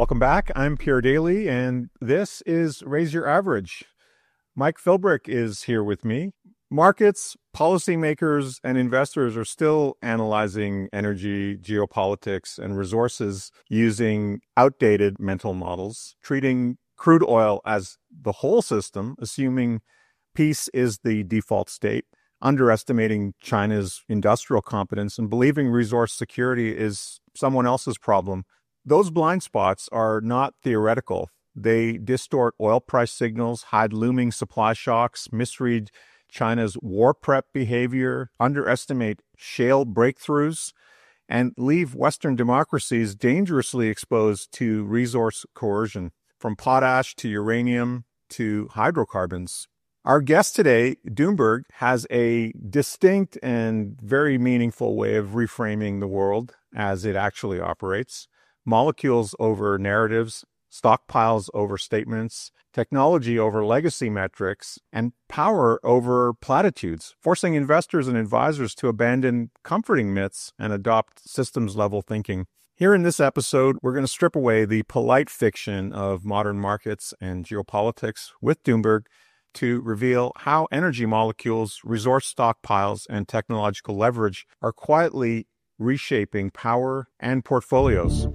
Welcome back. I'm Pierre Daly, and this is Raise Your Average. Mike Philbrick is here with me. Markets, policymakers, and investors are still analyzing energy, geopolitics, and resources using outdated mental models, treating crude oil as the whole system, assuming peace is the default state, underestimating China's industrial competence, and believing resource security is someone else's problem. Those blind spots are not theoretical. They distort oil price signals, hide looming supply shocks, misread China's war prep behavior, underestimate shale breakthroughs, and leave Western democracies dangerously exposed to resource coercion, from potash to uranium to hydrocarbons. Our guest today, Doomberg, has a distinct and very meaningful way of reframing the world as it actually operates. Molecules over narratives, stockpiles over statements, technology over legacy metrics, and power over platitudes, forcing investors and advisors to abandon comforting myths and adopt systems-level thinking. Here in this episode, we're going to strip away the polite fiction of modern markets and geopolitics with Doomberg to reveal how energy molecules, resource stockpiles, and technological leverage are quietly reshaping power and portfolios.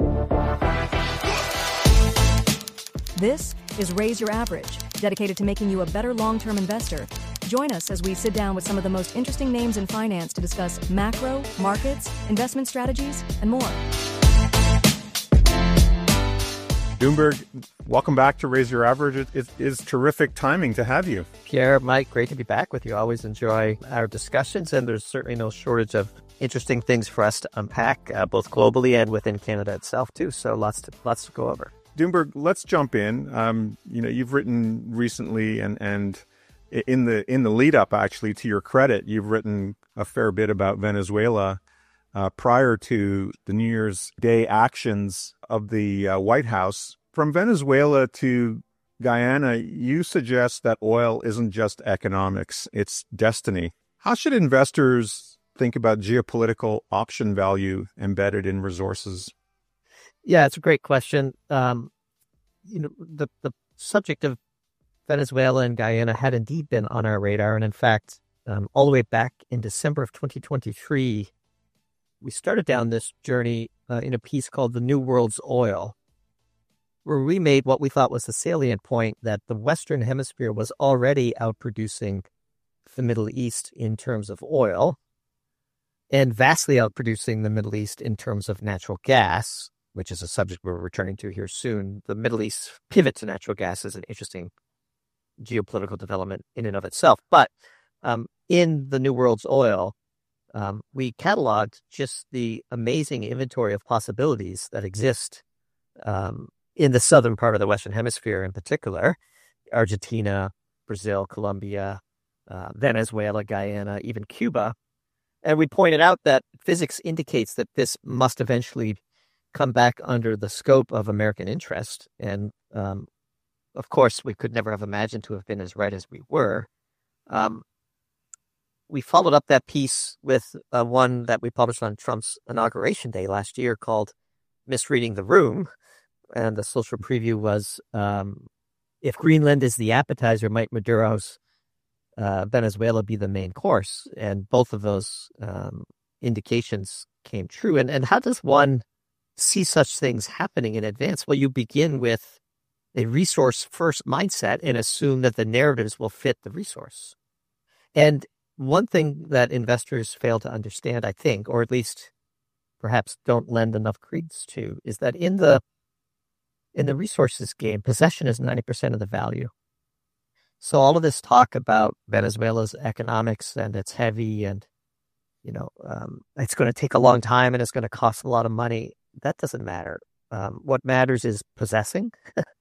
This is Raise Your Average, dedicated to making you a better long-term investor. Join us as we sit down with some of the most interesting names in finance to discuss macro, markets, investment strategies, and more. Doomberg, welcome back to Raise Your Average. It is terrific timing to have you. Pierre, Mike, great to be back with you. I always enjoy our discussions, and there's certainly no shortage of interesting things for us to unpack, both globally and within Canada itself, too. So lots to go over. Doomberg, let's jump in. You've written recently, and in the lead up, actually, to your credit, you've written a fair bit about Venezuela prior to the New Year's Day actions of the White House. From Venezuela to Guyana, you suggest that oil isn't just economics, it's destiny. How should investors think about geopolitical option value embedded in resources? Yeah, it's a great question. The subject of Venezuela and Guyana had indeed been on our radar. And in fact, all the way back in December of 2023, we started down this journey in a piece called The New World's Oil, where we made what we thought was the salient point that the Western Hemisphere was already outproducing the Middle East in terms of oil and vastly outproducing the Middle East in terms of natural gas, which is a subject we're returning to here soon. The Middle East pivot to natural gas is an interesting geopolitical development in and of itself. But in The New World's Oil, we cataloged just the amazing inventory of possibilities that exist in the southern part of the Western Hemisphere in particular, Argentina, Brazil, Colombia, Venezuela, Guyana, even Cuba. And we pointed out that physics indicates that this must eventually come back under the scope of American interest. And of course, we could never have imagined to have been as right as we were. We followed up that piece with one that we published on Trump's inauguration day last year called Misreading the Room. And the social preview was, if Greenland is the appetizer, might Maduro's Venezuela be the main course? And both of those indications came true. And how does one see such things happening in advance? Well, you begin with a resource-first mindset and assume that the narratives will fit the resource. And one thing that investors fail to understand, I think, or at least perhaps don't lend enough credence to, is that in the resources game, possession is 90% of the value. So all of this talk about Venezuela's economics and it's heavy and, it's going to take a long time and it's going to cost a lot of money, that doesn't matter. What matters is possessing.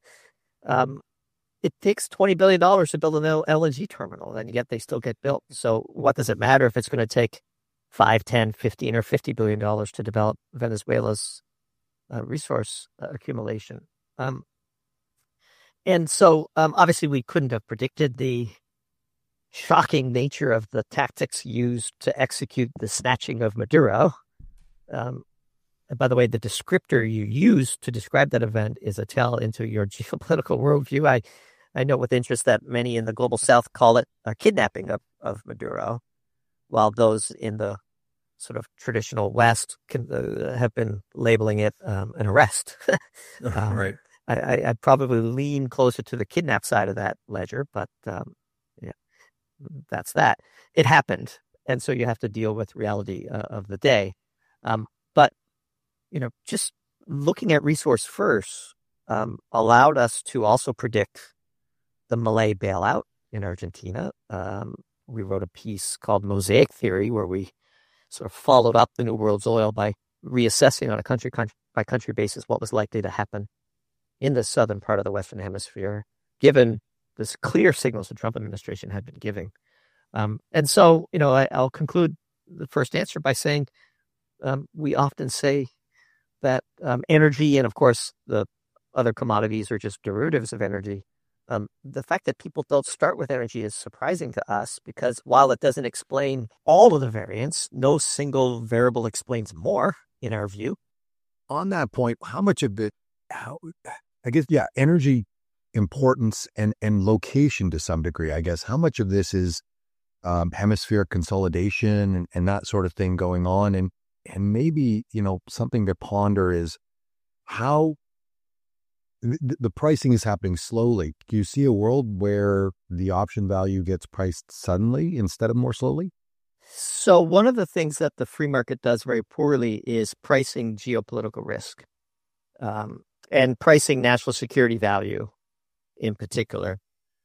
It takes $20 billion to build an LNG terminal, and yet they still get built. So what does it matter if it's going to take 5, 10, 15, or $50 billion to develop Venezuela's resource accumulation? And so obviously we couldn't have predicted the shocking nature of the tactics used to execute the snatching of Maduro. by the way, the descriptor you use to describe that event is a tell into your geopolitical worldview. I note with interest that many in the global south call it a kidnapping of Maduro, while those in the sort of traditional West have been labeling it an arrest. Right. I'd probably lean closer to the kidnap side of that ledger, but yeah, that's that. It happened, and so you have to deal with reality of the day. But just looking at resource first allowed us to also predict the Malay bailout in Argentina. We wrote a piece called Mosaic Theory, where we sort of followed up the New World's oil by reassessing on a country by country basis what was likely to happen in the southern part of the Western Hemisphere, given this clear signals the Trump administration had been giving. And so, I'll conclude the first answer by saying we often say that energy and, of course, the other commodities are just derivatives of energy. The fact that people don't start with energy is surprising to us because while it doesn't explain all of the variance, no single variable explains more, in our view. On that point, how much of it, energy importance and location to some degree, I guess, how much of this is hemispheric consolidation and that sort of thing going on? And maybe, something to ponder is how the pricing is happening slowly. Do you see a world where the option value gets priced suddenly instead of more slowly? So one of the things that the free market does very poorly is pricing geopolitical risk and pricing national security value in particular.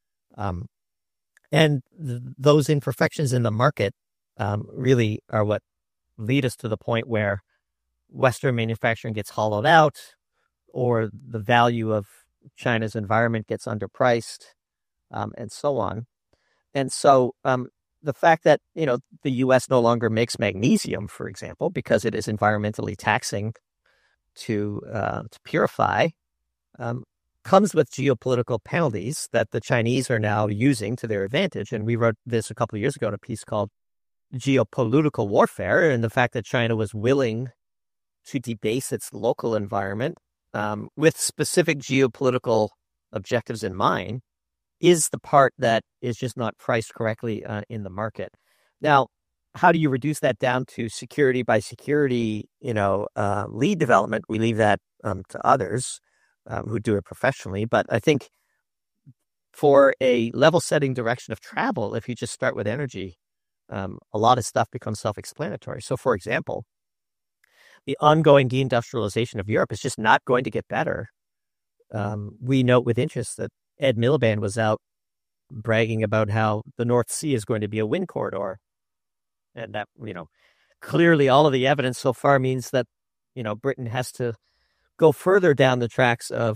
And those imperfections in the market really are what lead us to the point where Western manufacturing gets hollowed out, or the value of China's environment gets underpriced, and so on. And so the fact that, the U.S. no longer makes magnesium, for example, because it is environmentally taxing to purify, comes with geopolitical penalties that the Chinese are now using to their advantage. And we wrote this a couple of years ago in a piece called Geopolitical Warfare, and the fact that China was willing to debase its local environment with specific geopolitical objectives in mind is the part that is just not priced correctly in the market. Now, how do you reduce that down to security by security, lead development? We leave that to others who do it professionally. But I think for a level setting direction of travel, if you just start with energy, a lot of stuff becomes self-explanatory. So, for example, the ongoing deindustrialization of Europe is just not going to get better. We note with interest that Ed Miliband was out bragging about how the North Sea is going to be a wind corridor. And that, clearly all of the evidence so far means that, Britain has to go further down the tracks of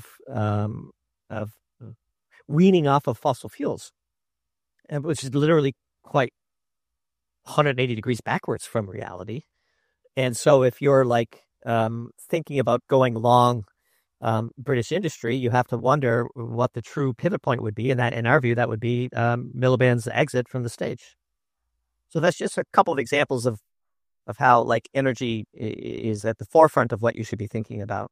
weaning off of fossil fuels, which is literally quite 180 degrees backwards from reality. And so if you're thinking about going long British industry, you have to wonder what the true pivot point would be. And that, in our view, that would be Miliband's exit from the stage. So that's just a couple of examples of how energy is at the forefront of what you should be thinking about.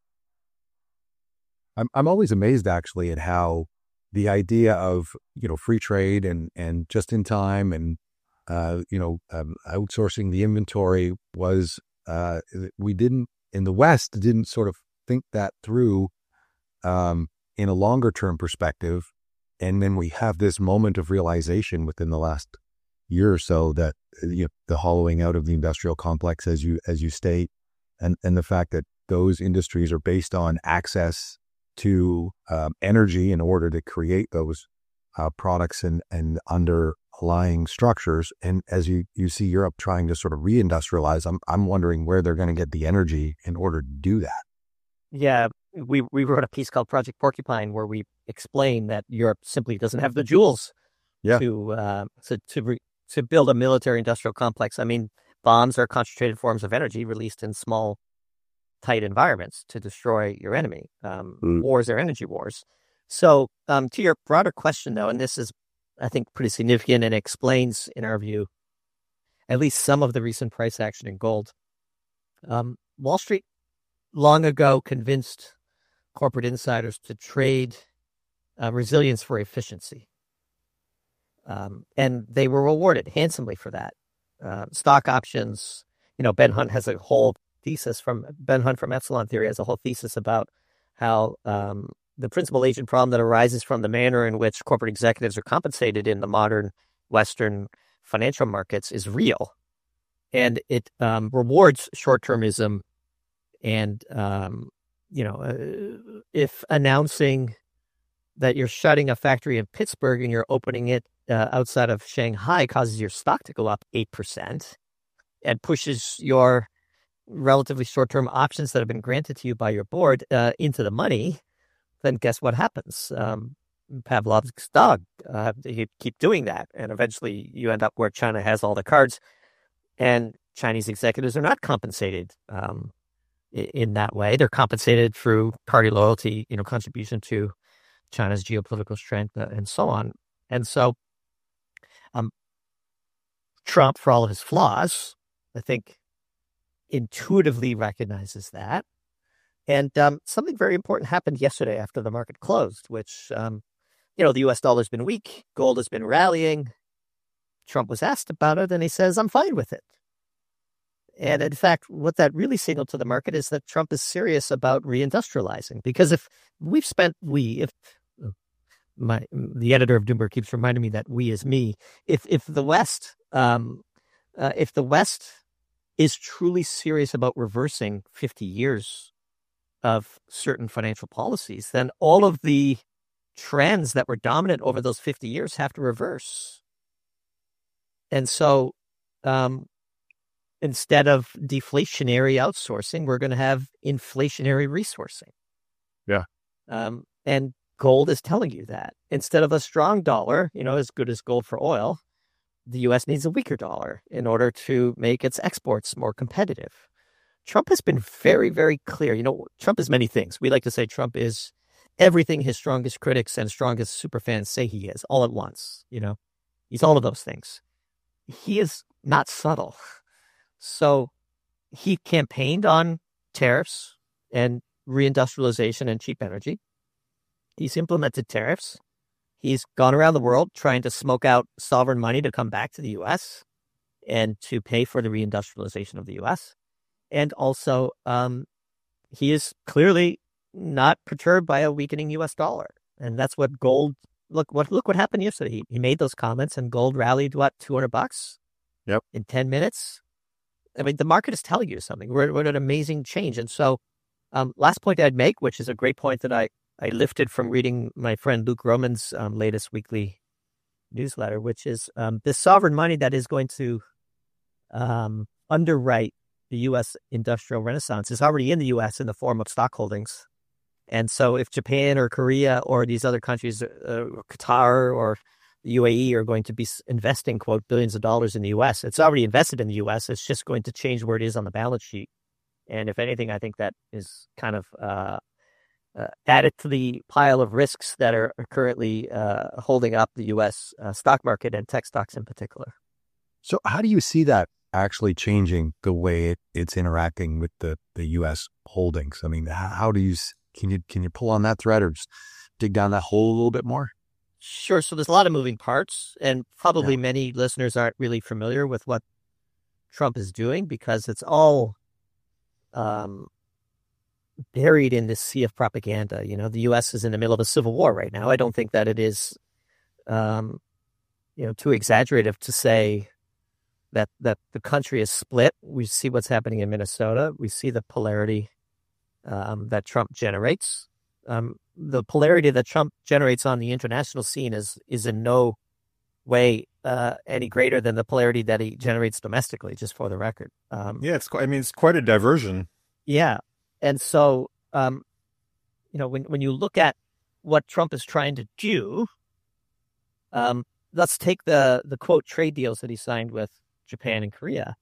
I'm always amazed actually at how the idea of, free trade and just in time and, outsourcing the inventory was, we didn't, in the West, didn't sort of think that through in a longer term perspective. And then we have this moment of realization within the last year or so that the hollowing out of the industrial complex, as you state, and the fact that those industries are based on access to energy in order to create those products and underlying structures. And as you see Europe trying to sort of reindustrialize, I'm wondering where they're going to get the energy in order to do that. Yeah, we wrote a piece called Project Porcupine where we explain that Europe simply doesn't have the jewels to build a military industrial complex. I mean, bombs are concentrated forms of energy released in small, tight environments to destroy your enemy. Wars are energy wars. So to your broader question, though, and this is, I think, pretty significant and explains, in our view, at least some of the recent price action in gold. Wall Street long ago convinced corporate insiders to trade resilience for efficiency. And they were rewarded handsomely for that. Stock options, Ben Hunt has a whole thesis Ben Hunt from Epsilon Theory has a whole thesis about how the principal agent problem that arises from the manner in which corporate executives are compensated in the modern Western financial markets is real. And it rewards short-termism. And, if announcing that you're shutting a factory in Pittsburgh and you're opening it outside of Shanghai causes your stock to go up 8% and pushes your relatively short-term options that have been granted to you by your board into the money, then guess what happens? Pavlov's dog. You keep doing that, and eventually you end up where China has all the cards, and Chinese executives are not compensated in that way. They're compensated through party loyalty, contribution to China's geopolitical strength, and so on. And so Trump, for all of his flaws, I think intuitively recognizes that. And something very important happened yesterday after the market closed, which, the U.S. dollar's been weak. Gold has been rallying. Trump was asked about it, and he says, I'm fine with it. And in fact, what that really signaled to the market is that Trump is serious about reindustrializing. Because the editor of Bloomberg keeps reminding me that we is me. If the West is truly serious about reversing 50 years of certain financial policies, then all of the trends that were dominant over those 50 years have to reverse. And so instead of deflationary outsourcing, we're going to have inflationary resourcing. Yeah. And gold is telling you that. Instead of a strong dollar, as good as gold for oil, the U.S. needs a weaker dollar in order to make its exports more competitive. Trump has been very, very clear. Trump is many things. We like to say Trump is everything his strongest critics and strongest superfans say he is, all at once. He's all of those things. He is not subtle. So he campaigned on tariffs and reindustrialization and cheap energy. He's implemented tariffs. He's gone around the world trying to smoke out sovereign money to come back to the U.S. and to pay for the reindustrialization of the U.S. And also, he is clearly not perturbed by a weakening U.S. dollar. And that's what gold, look what happened yesterday. He made those comments and gold rallied, $200? Yep. In 10 minutes? I mean, the market is telling you something. We're at an amazing change. And so last point I'd make, which is a great point that I lifted from reading my friend Luke Roman's latest weekly newsletter, which is this sovereign money that is going to underwrite the U.S. industrial renaissance is already in the U.S. in the form of stock holdings. And so if Japan or Korea or these other countries, Qatar or the UAE are going to be investing, quote, billions of dollars in the U.S., it's already invested in the U.S. It's just going to change where it is on the balance sheet. And if anything, I think that is kind of added to the pile of risks that are currently holding up the U.S. Stock market and tech stocks in particular. So how do you see that actually changing the way it's interacting with the U.S. holdings? I mean, how do you, can you pull on that thread or just dig down that hole a little bit more? Sure. So there's a lot of moving parts, and probably many listeners aren't really familiar with what Trump is doing because it's all buried in this sea of propaganda. The U.S. is in the middle of a civil war right now. I don't think that it is, too exaggerative to say that the country is split. We see what's happening in Minnesota. We see the polarity that Trump generates. The polarity that Trump generates on the international scene is in no way any greater than the polarity that he generates domestically, just for the record. It's quite a diversion. Yeah. And so, when you look at what Trump is trying to do, let's take the quote trade deals that he signed with Japan and Korea.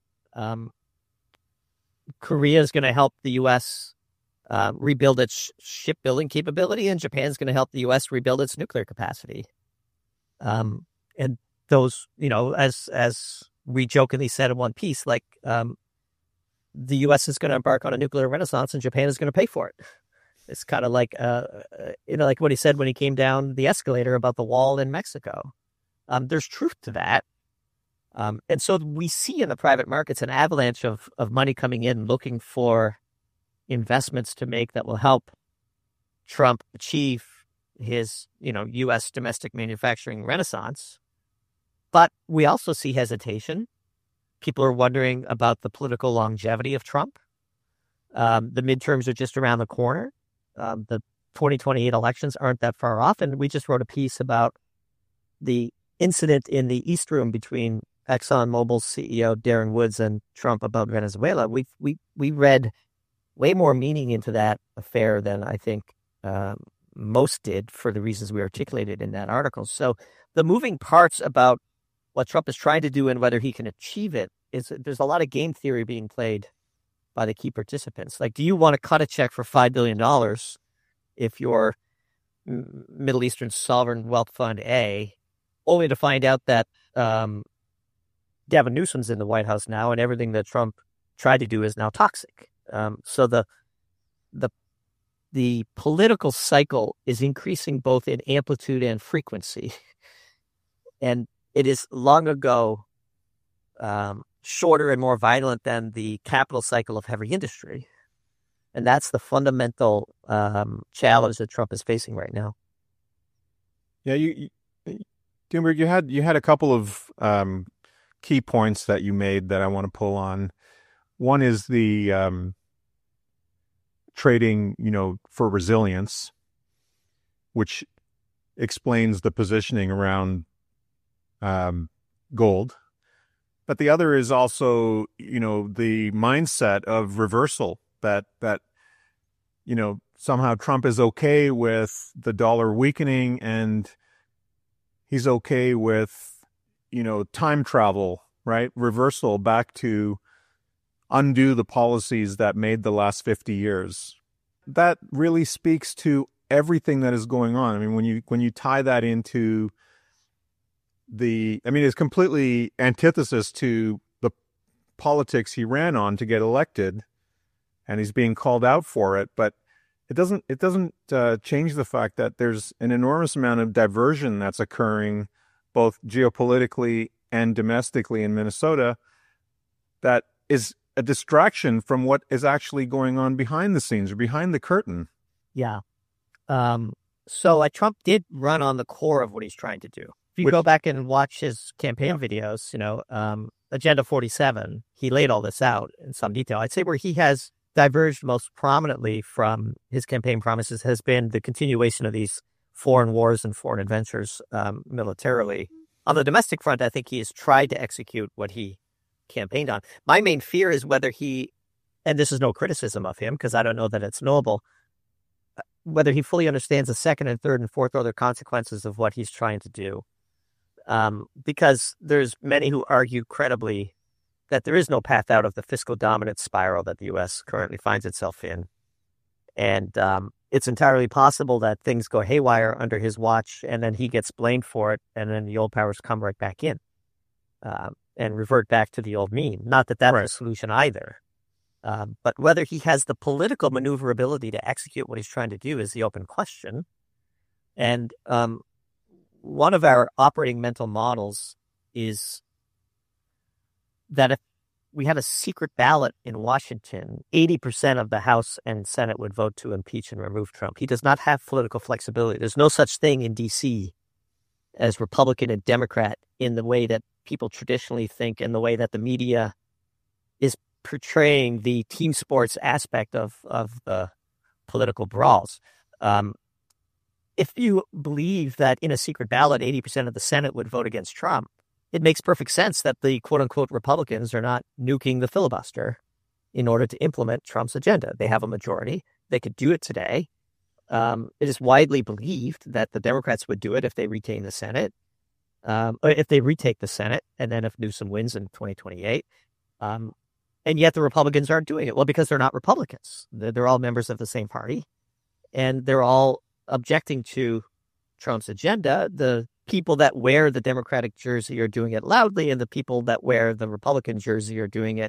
Korea is going to help the U.S. Rebuild its shipbuilding capability, and Japan's going to help the U.S. rebuild its nuclear capacity. And those, as we jokingly said in one piece, the U.S. is going to embark on a nuclear renaissance and Japan is going to pay for it. It's kind of like, like what he said when he came down the escalator about the wall in Mexico. There's truth to that. And so we see in the private markets an avalanche of money coming in looking for investments to make that will help Trump achieve his, U.S. domestic manufacturing renaissance. But we also see hesitation. People are wondering about the political longevity of Trump. The midterms are just around the corner. The 2028 elections aren't that far off. And we just wrote a piece about the incident in the East Room between ExxonMobil's CEO Darren Woods and Trump about Venezuela. We read way more meaning into that affair than I think most did for the reasons we articulated in that article. So the moving parts about what Trump is trying to do and whether he can achieve it is there's a lot of game theory being played by the key participants. Like, do you want to cut a check for $5 billion if you're Middle Eastern Sovereign Wealth Fund A, only to find out that Gavin Newsom's in the White House now and everything that Trump tried to do is now toxic? So the political cycle is increasing both in amplitude and frequency. And it is long ago shorter and more violent than the capital cycle of heavy industry. And that's the fundamental challenge that Trump is facing right now. Yeah, Doomberg, you had a couple of key points that you made that I want to pull on. One is the trading, for resilience, which explains the positioning around gold. But the other is also, the mindset of reversal that somehow Trump is okay with the dollar weakening and he's okay with, time travel, right? Reversal back to undo the policies that made the last 50 years. That really speaks to everything that is going on. I mean, when you tie that into it's completely antithesis to the politics he ran on to get elected, and he's being called out for it. But it doesn't change the fact that there's an enormous amount of diversion that's occurring, both geopolitically and domestically in Minnesota, that is a distraction from what is actually going on behind the scenes or behind the curtain. Yeah. So Trump did run on the core of what he's trying to do. If you go back and watch his campaign videos, Agenda 47, he laid all this out in some detail. I'd say where he has diverged most prominently from his campaign promises has been the continuation of these foreign wars and foreign adventures militarily. On the domestic front, I think he has tried to execute what he campaigned on. My main fear is whether he, and this is no criticism of him because I don't know that it's knowable, whether he fully understands the second and third and fourth order consequences of what he's trying to do. Because there's many who argue credibly that there is no path out of the fiscal dominance spiral that the U.S. currently finds itself in. And it's entirely possible that things go haywire under his watch and then he gets blamed for it and then the old powers come right back in and revert back to the old mean. Not that that's right. A solution either. But whether he has the political maneuverability to execute what he's trying to do is the open question. And one of our operating mental models is that if we had a secret ballot in Washington, 80% of the House and Senate would vote to impeach and remove Trump. He does not have political flexibility. There's no such thing in D.C. as Republican and Democrat in the way that people traditionally think and the way that the media is portraying the team sports aspect of the political brawls. If you believe that in a secret ballot, 80% of the Senate would vote against Trump, it makes perfect sense that the quote-unquote Republicans are not nuking the filibuster in order to implement Trump's agenda. They have a majority. They could do it today. It is widely believed that the Democrats would do it if they retain the Senate, or if they retake the Senate, and then if Newsom wins in 2028. And yet the Republicans aren't doing it. Well, because they're not Republicans. They're all members of the same party, and they're all objecting to Trump's agenda. The people that wear the Democratic jersey are doing it loudly, and the people that wear the Republican jersey are doing it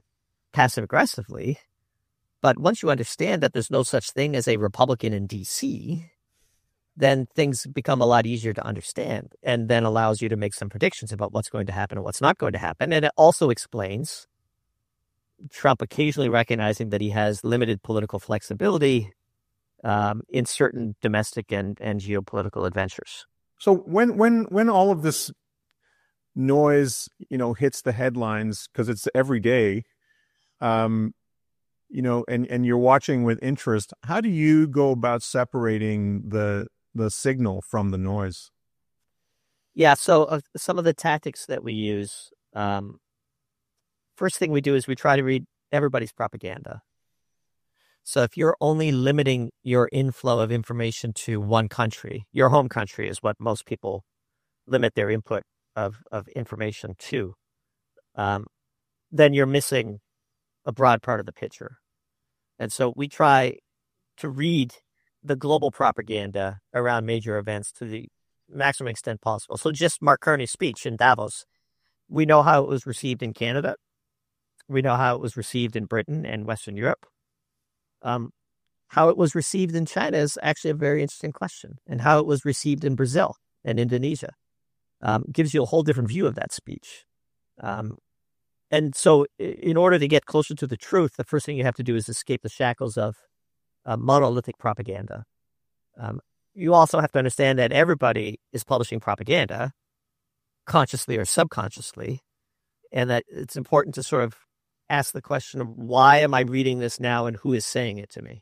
passive aggressively. But once you understand that there's no such thing as a Republican in DC, then things become a lot easier to understand, and then allows you to make some predictions about what's going to happen and what's not going to happen. And it also explains Trump occasionally recognizing that he has limited political flexibility in certain domestic and geopolitical adventures. So when all of this noise, hits the headlines, because it's every day, and you're watching with interest, how do you go about separating the signal from the noise? Yeah, so some of the tactics that we use, first thing we do is we try to read everybody's propaganda. So if you're only limiting your inflow of information to one country, your home country is what most people limit their input of information to, then you're missing a broad part of the picture. And so we try to read the global propaganda around major events to the maximum extent possible. So just Mark Carney's speech in Davos, we know how it was received in Canada. We know how it was received in Britain and Western Europe. How it was received in China is actually a very interesting question, and how it was received in Brazil and Indonesia gives you a whole different view of that speech. And so in order to get closer to the truth, the first thing you have to do is escape the shackles of monolithic propaganda. You also have to understand that everybody is publishing propaganda, consciously or subconsciously, and that it's important to sort of ask the question of why am I reading this now and who is saying it to me?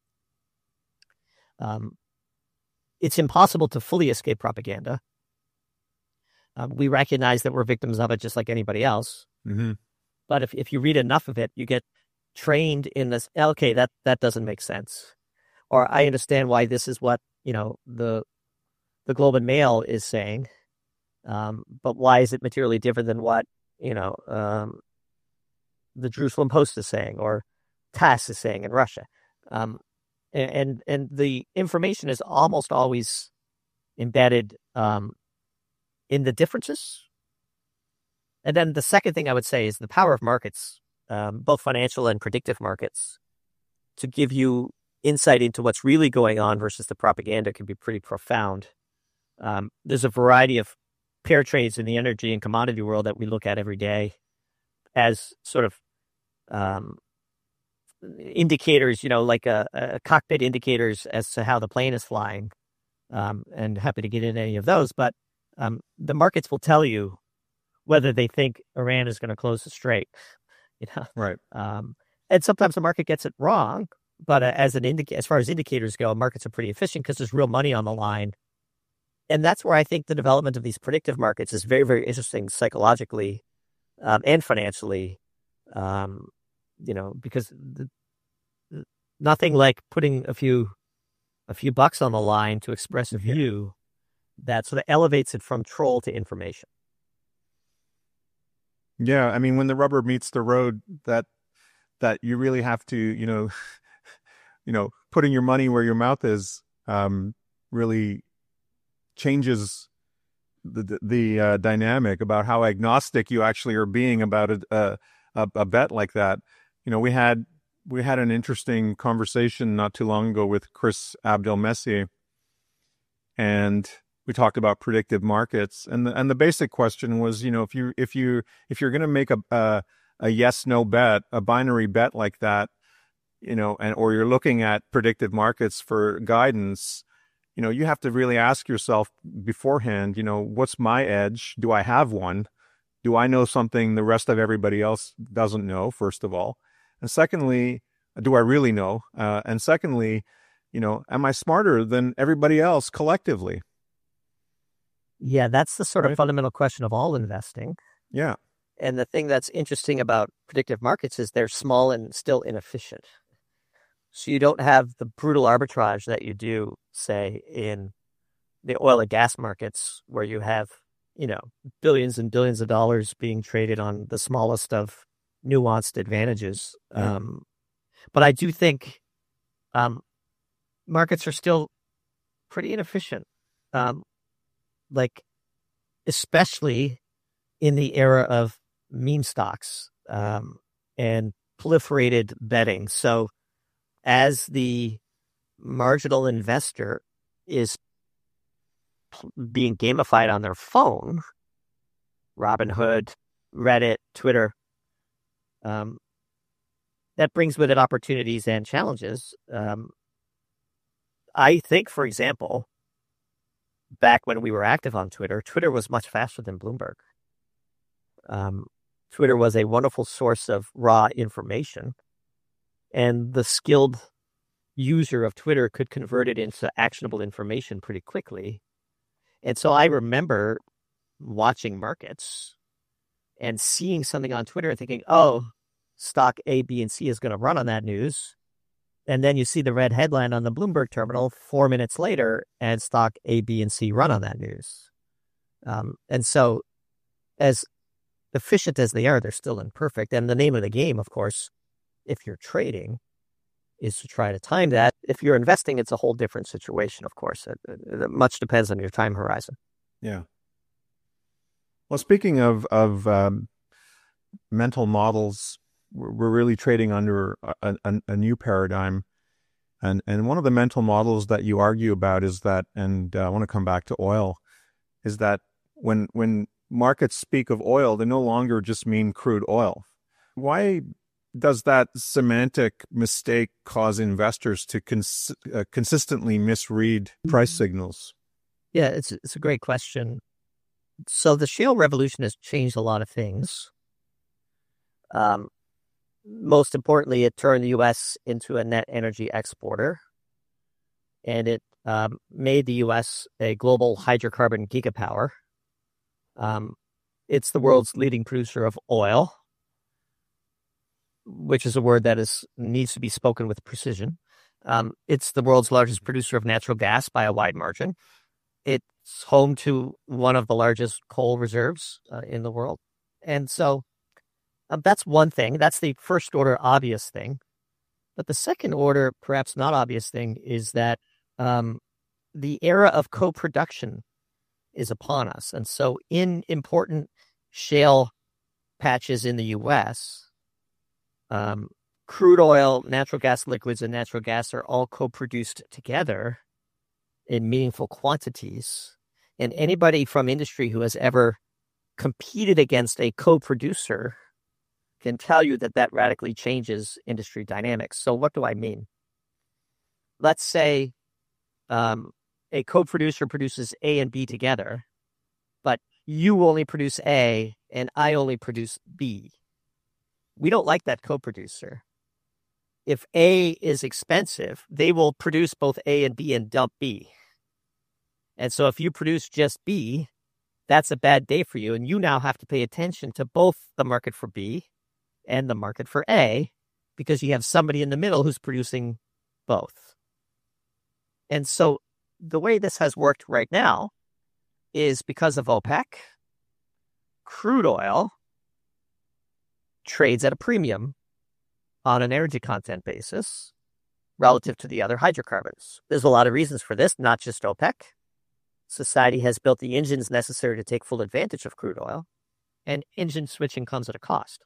It's impossible to fully escape propaganda. We recognize that we're victims of it just like anybody else. Mm-hmm. But if you read enough of it, you get trained in this, okay, that doesn't make sense. Or I understand why this is what, the Globe and Mail is saying. But why is it materially different than what, the Jerusalem Post is saying or TASS is saying in Russia? And the information is almost always embedded in the differences. And then the second thing I would say is the power of markets, both financial and predictive markets, to give you insight into what's really going on versus the propaganda can be pretty profound. There's a variety of pair trades in the energy and commodity world that we look at every day as sort of indicators, like a cockpit indicators as to how the plane is flying, and happy to get into any of those. But the markets will tell you whether they think Iran is going to close the strait. Right. And sometimes the market gets it wrong, but as far as indicators go, markets are pretty efficient because there's real money on the line. And that's where I think the development of these predictive markets is very, very interesting psychologically and financially, because nothing like putting a few bucks on the line to express a view that sort of elevates it from troll to information. Yeah, I mean, when the rubber meets the road, that you really have to, putting your money where your mouth is, really changes the dynamic about how agnostic you actually are being about a bet like that. We had an interesting conversation not too long ago with Chris Abdelmessi, and we talked about predictive markets, and the basic question was, if you're going to make a yes no bet, a binary bet like that, or you're looking at predictive markets for guidance, you have to really ask yourself beforehand, what's my edge? Do I have one? Do I know something the rest of everybody else doesn't know, first of all? And secondly, do I really know? And secondly, am I smarter than everybody else collectively? Yeah, that's the sort of fundamental question of all investing. Yeah. And the thing that's interesting about predictive markets is they're small and still inefficient. So you don't have the brutal arbitrage that you do, say, in the oil and gas markets, where you have, billions and billions of dollars being traded on the smallest of nuanced advantages. But I do think markets are still pretty inefficient, especially in the era of meme stocks and proliferated betting. So as the marginal investor is being gamified on their phone, Robinhood, Reddit, Twitter, that brings with it opportunities and challenges. I think, for example, back when we were active on Twitter, Twitter was much faster than Bloomberg. Twitter was a wonderful source of raw information, and the skilled user of Twitter could convert it into actionable information pretty quickly. And so I remember watching markets and seeing something on Twitter and thinking, oh, stock A, B, and C is going to run on that news. And then you see the red headline on the Bloomberg terminal 4 minutes later, and stock A, B, and C run on that news. And so as efficient as they are, they're still imperfect. And the name of the game, of course, if you're trading, is to try to time that. If you're investing, it's a whole different situation, of course. It much depends on your time horizon. Yeah. Well, speaking of mental models, we're really trading under a new paradigm. And one of the mental models that you argue about is that, and I want to come back to oil, is that when markets speak of oil, they no longer just mean crude oil. Why does that semantic mistake cause investors to consistently misread price signals? Yeah, it's a great question. So the shale revolution has changed a lot of things. Most importantly, it turned the U.S. into a net energy exporter, and it made the U.S. a global hydrocarbon gigapower. It's the world's leading producer of oil, which is a word that needs to be spoken with precision. It's the world's largest producer of natural gas by a wide margin. It's home to one of the largest coal reserves in the world. And so that's one thing. That's the first order obvious thing. But the second order, perhaps not obvious thing, is that the era of co-production is upon us. And so in important shale patches in the U.S., crude oil, natural gas liquids, and natural gas are all co-produced together in meaningful quantities. And anybody from industry who has ever competed against a co-producer can tell you that radically changes industry dynamics. So what do I mean? Let's say a co-producer produces A and B together, but you only produce A and I only produce B. We don't like that co-producer. If A is expensive, they will produce both A and B and dump B. And so if you produce just B, that's a bad day for you. And you now have to pay attention to both the market for B and the market for A, because you have somebody in the middle who's producing both. And so the way this has worked right now is because of OPEC, crude oil trades at a premium on an energy content basis relative to the other hydrocarbons. There's a lot of reasons for this, not just OPEC. Society has built the engines necessary to take full advantage of crude oil, and engine switching comes at a cost.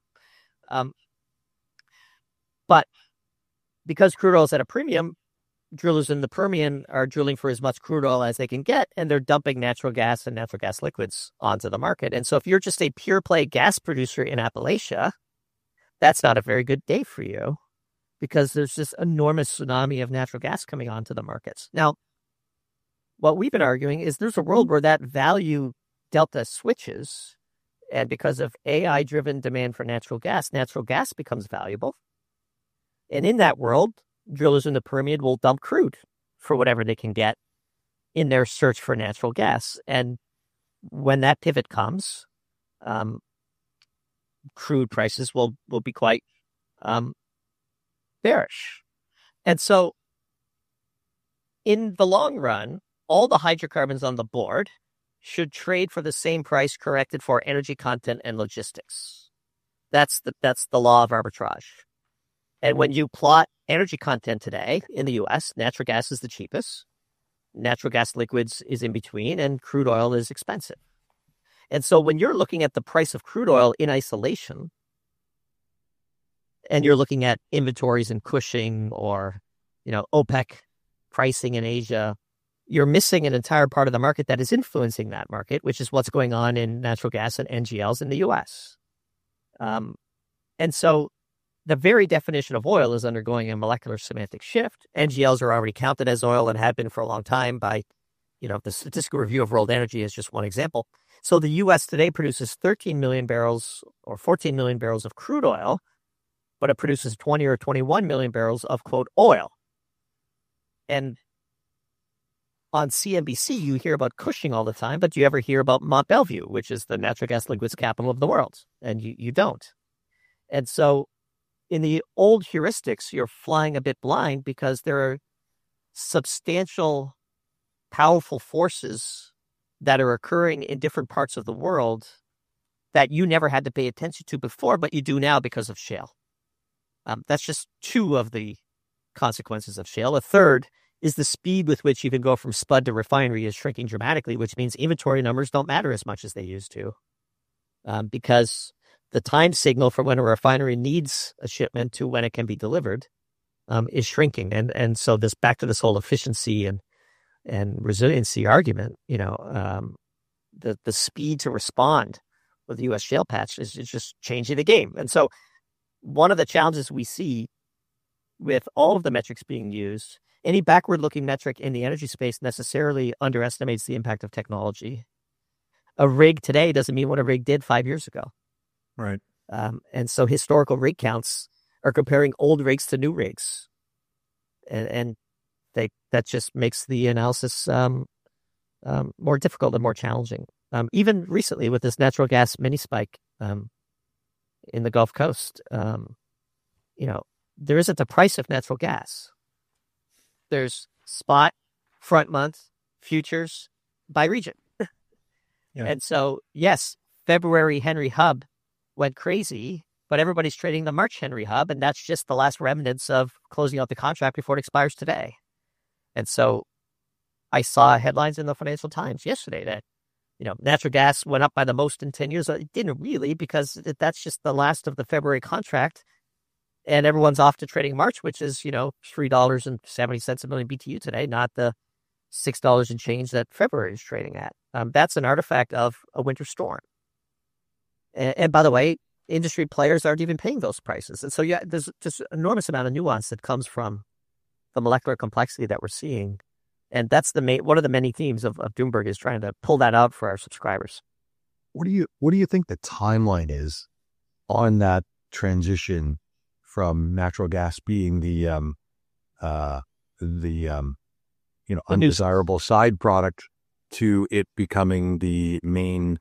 But because crude oil is at a premium, drillers in the Permian are drilling for as much crude oil as they can get, and they're dumping natural gas and natural gas liquids onto the market. And so if you're just a pure play gas producer in Appalachia, that's not a very good day for you, because there's this enormous tsunami of natural gas coming onto the markets. Now, what we've been arguing is there's a world where that value delta switches, and because of AI-driven demand for natural gas becomes valuable. And in that world, drillers in the Permian will dump crude for whatever they can get in their search for natural gas. And when that pivot comes, crude prices will be quite bearish. And so in the long run, all the hydrocarbons on the board should trade for the same price corrected for energy content and logistics. That's the law of arbitrage. And when you plot energy content today in the U.S., natural gas is the cheapest, natural gas liquids is in between, and crude oil is expensive. And so when you're looking at the price of crude oil in isolation, and you're looking at inventories in Cushing or, OPEC pricing in Asia, you're missing an entire part of the market that is influencing that market, which is what's going on in natural gas and NGLs in the U.S. And so the very definition of oil is undergoing a molecular semantic shift. NGLs are already counted as oil and have been for a long time by, the Statistical Review of World Energy is just one example. So the U.S. today produces 13 million barrels or 14 million barrels of crude oil, but it produces 20 or 21 million barrels of, quote, oil. And on CNBC, you hear about Cushing all the time, but do you ever hear about Mont Belvieu, which is the natural gas liquids capital of the world? And you don't. And so in the old heuristics, you're flying a bit blind because there are substantial, powerful forces that are occurring in different parts of the world that you never had to pay attention to before, but you do now because of shale. That's just two of the consequences of shale. A third is the speed with which you can go from spud to refinery is shrinking dramatically, which means inventory numbers don't matter as much as they used to, because the time signal from when a refinery needs a shipment to when it can be delivered is shrinking. And so back to this whole efficiency and resiliency argument, the speed to respond with the U.S. shale patch is just changing the game. And so one of the challenges we see with all of the metrics being used, any backward-looking metric in the energy space necessarily underestimates the impact of technology. A rig today doesn't mean what a rig did 5 years ago. Right. And so historical rig counts are comparing old rigs to new rigs. And that just makes the analysis more difficult and more challenging. Even recently with this natural gas mini spike in the Gulf Coast, there isn't a price of natural gas. There's spot, front month, futures by region. Yeah. And so, yes, February Henry Hub went crazy, but everybody's trading the March Henry Hub, and that's just the last remnants of closing out the contract before it expires today. And so I saw headlines in the Financial Times yesterday that, natural gas went up by the most in 10 years. It didn't really, because that's just the last of the February contract. And everyone's off to trading March, which is, $3.70 a million BTU today, not the $6 and change that February is trading at. That's an artifact of a winter storm. And by the way, industry players aren't even paying those prices. And so, there's just an enormous amount of nuance that comes from the molecular complexity that we're seeing. And that's one of the many themes of Doomberg is trying to pull that out for our subscribers. What do you think the timeline is on that transition from natural gas being the undesirable side product to it becoming the main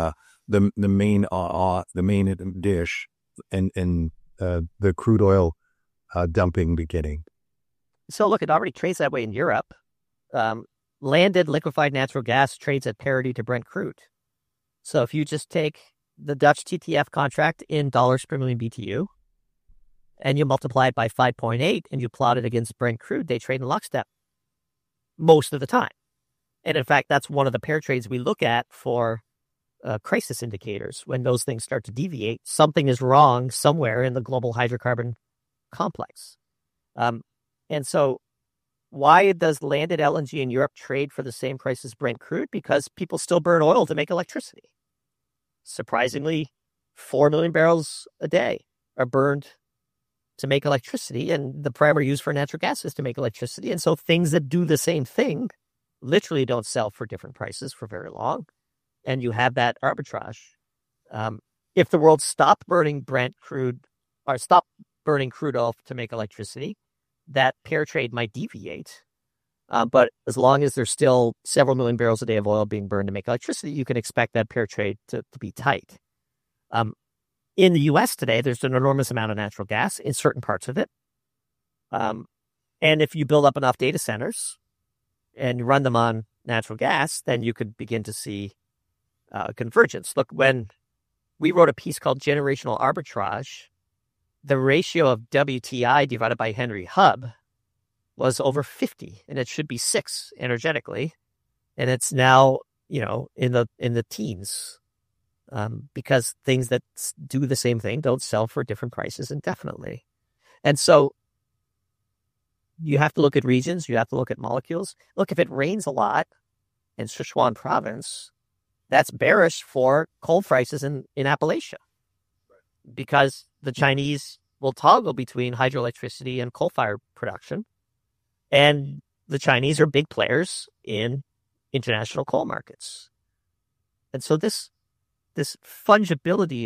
main dish and the crude oil dumping beginning? So look, it already trades that way in Europe. Landed liquefied natural gas trades at parity to Brent crude. So if you just take the Dutch TTF contract in dollars per million BTU and you multiply it by 5.8 and you plot it against Brent crude, they trade in lockstep most of the time. And in fact, that's one of the pair trades we look at for crisis indicators. When those things start to deviate, something is wrong somewhere in the global hydrocarbon complex. And so why does landed LNG in Europe trade for the same price as Brent crude? Because people still burn oil to make electricity. Surprisingly, 4 million barrels a day are burned to make electricity, and the primary use for natural gas is to make electricity. And so things that do the same thing literally don't sell for different prices for very long. And you have that arbitrage. If the world stopped burning Brent crude or stopped burning crude oil to make electricity, that pair trade might deviate. But as long as there's still several million barrels a day of oil being burned to make electricity, you can expect that pair trade to be tight. In the U.S. today, there's an enormous amount of natural gas in certain parts of it. And if you build up enough data centers and run them on natural gas, then you could begin to see convergence. Look, when we wrote a piece called Generational Arbitrage, the ratio of WTI divided by Henry Hub was over 50, and it should be 6 energetically. And it's now, in the teens. because things that do the same thing don't sell for different prices indefinitely. And so you have to look at regions, you have to look at molecules. Look, if it rains a lot in Sichuan province, that's bearish for coal prices in Appalachia, because the Chinese will toggle between hydroelectricity and coal-fired production. And the Chinese are big players in international coal markets. And so this fungibility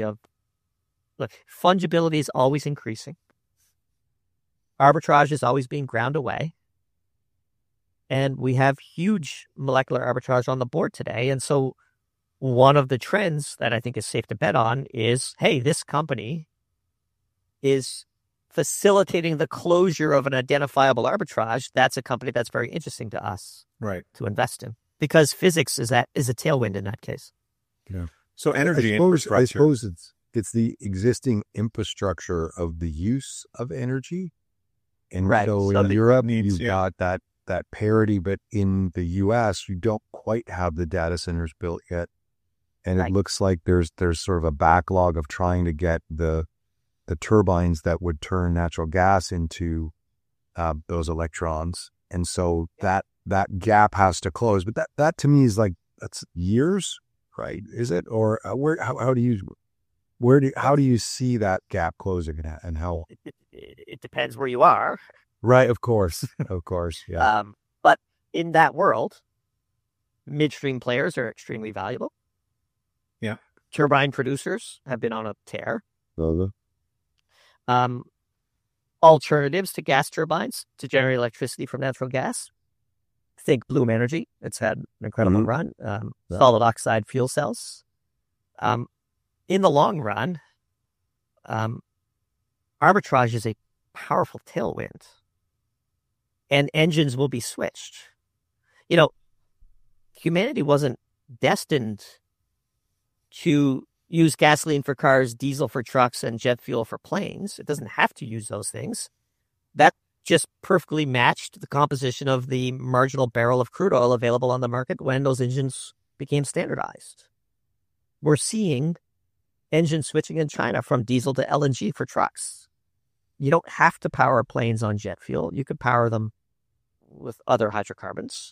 is always increasing. Arbitrage is always being ground away. And we have huge molecular arbitrage on the board today. And so one of the trends that I think is safe to bet on is, hey, this company is facilitating the closure of an identifiable arbitrage. That's a company that's very interesting to us, right, to invest in, because physics is a tailwind in that case. Yeah. So energy I suppose it's the existing infrastructure of the use of energy. And right. so in Europe, you've got that parity, but in the US, you don't quite have the data centers built yet. And it looks like there's sort of a backlog of trying to get the turbines that would turn natural gas into those electrons. And so that gap has to close. But that to me is like, that's years, right? Is it? Or how do you see that gap closing and how? It depends where you are. Right, of course. Yeah. But in that world, midstream players are extremely valuable. Yeah. Turbine producers have been on a tear. Uh-huh. Alternatives to gas turbines to generate electricity from natural gas. Think Bloom Energy. It's had an incredible run. Solid oxide fuel cells. In the long run, arbitrage is a powerful tailwind, and engines will be switched. Humanity wasn't destined to use gasoline for cars, diesel for trucks, and jet fuel for planes. It doesn't have to use those things. That just perfectly matched the composition of the marginal barrel of crude oil available on the market when those engines became standardized. We're seeing engine switching in China from diesel to LNG for trucks. You don't have to power planes on jet fuel. You could power them with other hydrocarbons.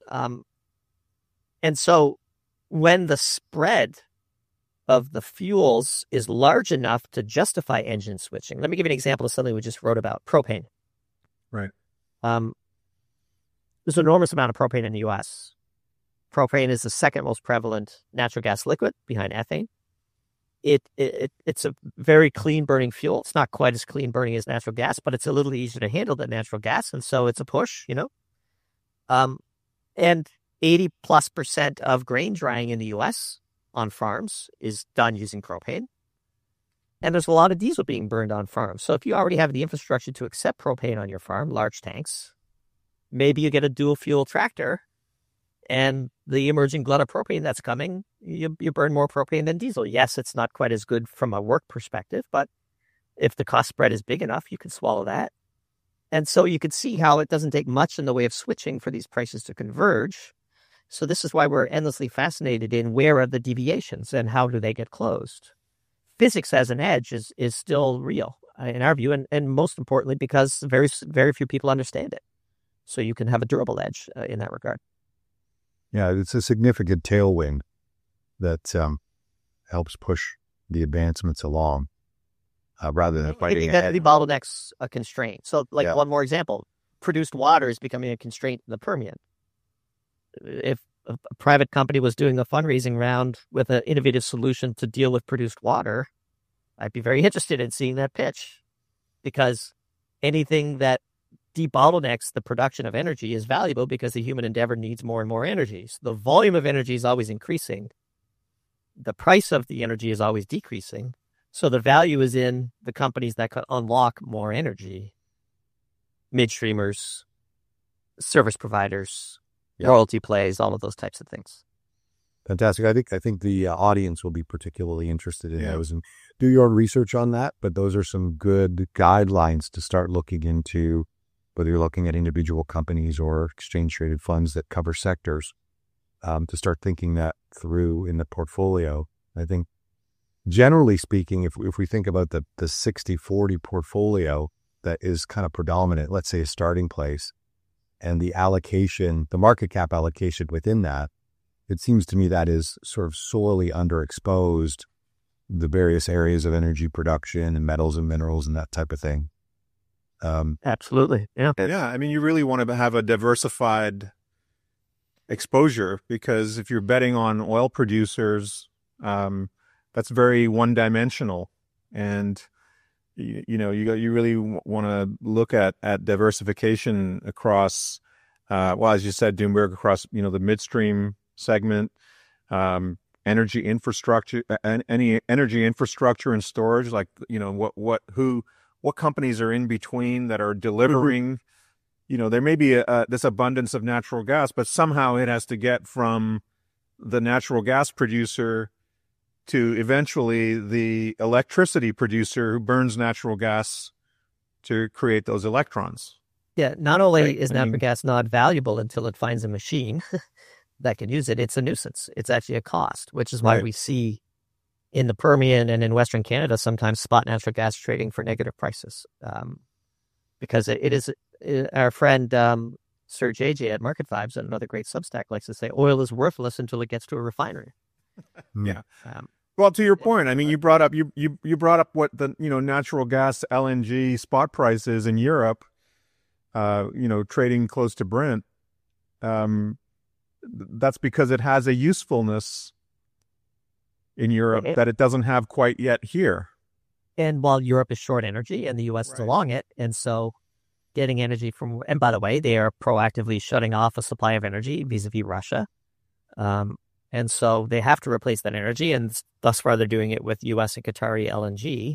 And so when the spread of the fuels is large enough to justify engine switching, let me give you an example of something we just wrote about, propane. Right. There's an enormous amount of propane in the U.S. Propane is the second most prevalent natural gas liquid behind ethane. It's a very clean burning fuel. It's not quite as clean burning as natural gas, but it's a little easier to handle than natural gas. And so it's a push, and 80+% of grain drying in the U.S. on farms is done using propane. And there's a lot of diesel being burned on farms. So if you already have the infrastructure to accept propane on your farm, large tanks, maybe you get a dual fuel tractor, and the emerging glut of propane that's coming, you burn more propane than diesel. Yes, it's not quite as good from a work perspective, but if the cost spread is big enough, you can swallow that. And so you can see how it doesn't take much in the way of switching for these prices to converge. So this is why we're endlessly fascinated in where are the deviations and how do they get closed. Physics as an edge is still real in our view, and most importantly, because very, very few people understand it. So you can have a durable edge in that regard. Yeah, it's a significant tailwind that helps push the advancements along rather than fighting ahead. The bottleneck's a constraint. So one more example, produced water is becoming a constraint in the Permian. If a private company was doing a fundraising round with an innovative solution to deal with produced water, I'd be very interested in seeing that pitch, because anything that debottlenecks the production of energy is valuable because the human endeavor needs more and more energy. So the volume of energy is always increasing. The price of the energy is always decreasing. So the value is in the companies that could unlock more energy. Midstreamers, service providers, royalty plays, all of those types of things. Fantastic. I think the audience will be particularly interested in those, and do your own research on that. But those are some good guidelines to start looking into, whether you're looking at individual companies or exchange-traded funds that cover sectors, to start thinking that through in the portfolio. I think generally speaking, if we think about the 60-40 portfolio that is kind of predominant, let's say a starting place, and the allocation, the market cap allocation within that, it seems to me that is sort of sorely underexposed, the various areas of energy production and metals and minerals and that type of thing. Absolutely. Yeah. Yeah. I mean, you really want to have a diversified exposure, because if you're betting on oil producers, that's very one-dimensional. And, you really want to look at diversification across, as you said, Doomberg, across, the midstream segment, energy infrastructure, any energy infrastructure and storage, like, what companies are in between that are delivering, there may be this abundance of natural gas, but somehow it has to get from the natural gas producer to eventually the electricity producer who burns natural gas to create those electrons. Yeah, not only is natural gas not valuable until it finds a machine that can use it, it's a nuisance. It's actually a cost, which is why we see in the Permian and in Western Canada sometimes spot natural gas trading for negative prices. Because it is, our friend Sir JJ at Market Vibes, and another great Substack, likes to say, oil is worthless until it gets to a refinery. Yeah. Well, to your point, I mean, you brought up what the natural gas LNG spot price is in Europe, trading close to Brent. That's because it has a usefulness in Europe that it doesn't have quite yet here. And while Europe is short energy and the U.S. is along it, and so getting energy from, and by the way, they are proactively shutting off a supply of energy vis-a-vis Russia. And so they have to replace that energy, and thus far they're doing it with U.S. and Qatari LNG.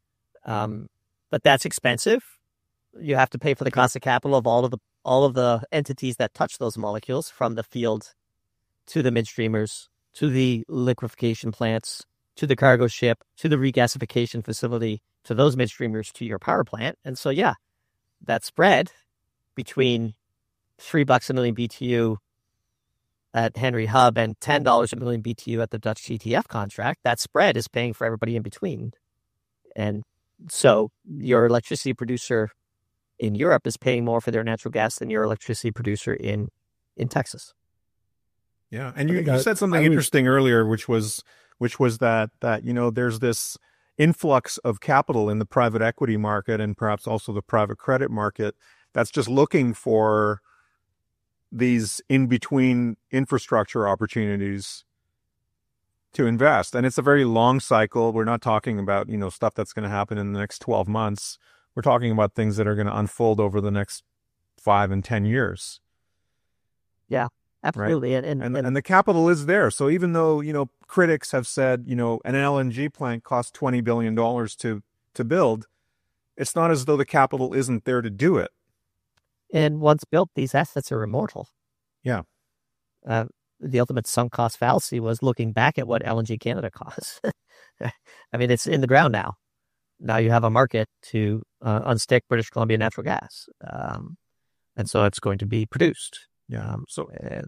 But that's expensive. You have to pay for the cost of capital of all of the entities that touch those molecules, from the field to the midstreamers, to the liquefaction plants, to the cargo ship, to the regasification facility, to those midstreamers, to your power plant. And so, yeah, that spread between $3 a million BTU at Henry Hub and $10 a million BTU at the Dutch TTF contract, that spread is paying for everybody in between. And so your electricity producer in Europe is paying more for their natural gas than your electricity producer in Texas. Yeah, and you said something interesting earlier, which was that there's this influx of capital in the private equity market and perhaps also the private credit market that's just looking for these in-between infrastructure opportunities to invest. And it's a very long cycle. We're not talking about, stuff that's going to happen in the next 12 months. We're talking about things that are going to unfold over the next 5 and 10 years. Yeah, absolutely. Right? And the capital is there. So even though, critics have said, an LNG plant costs $20 billion to build, it's not as though the capital isn't there to do it. And once built, these assets are immortal. Yeah. The ultimate sunk cost fallacy was looking back at what LNG Canada costs. I mean, it's in the ground now. Now you have a market to unstick British Columbia natural gas. And so it's going to be produced. Yeah. So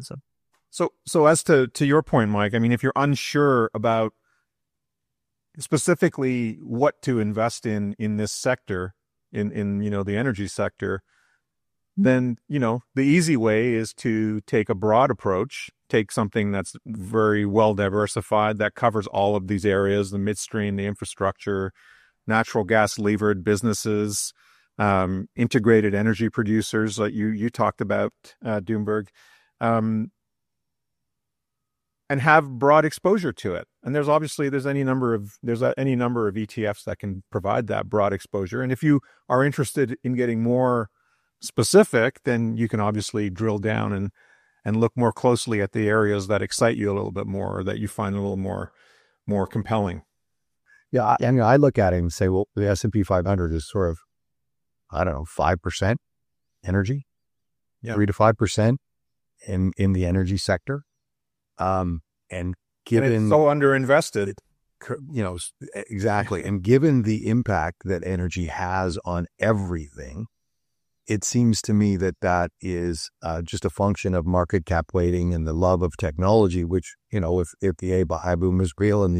as to your point, Mike, I mean, if you're unsure about specifically what to invest in this sector, in the energy sector, then, the easy way is to take a broad approach, take something that's very well diversified, that covers all of these areas, the midstream, the infrastructure, natural gas levered businesses, integrated energy producers like you talked about, Doomberg, and have broad exposure to it. And there's any number of ETFs that can provide that broad exposure. And if you are interested in getting more specific, then you can obviously drill down and look more closely at the areas that excite you a little bit more, or that you find a little more compelling. Yeah, I look at it and say, well, the S&P 500 is sort of, 5% energy, 3 to 5% in the energy sector, and given and it's so underinvested, exactly, and given the impact that energy has on everything, it seems to me that is just a function of market cap weighting and the love of technology, which, if the AI boom is real and these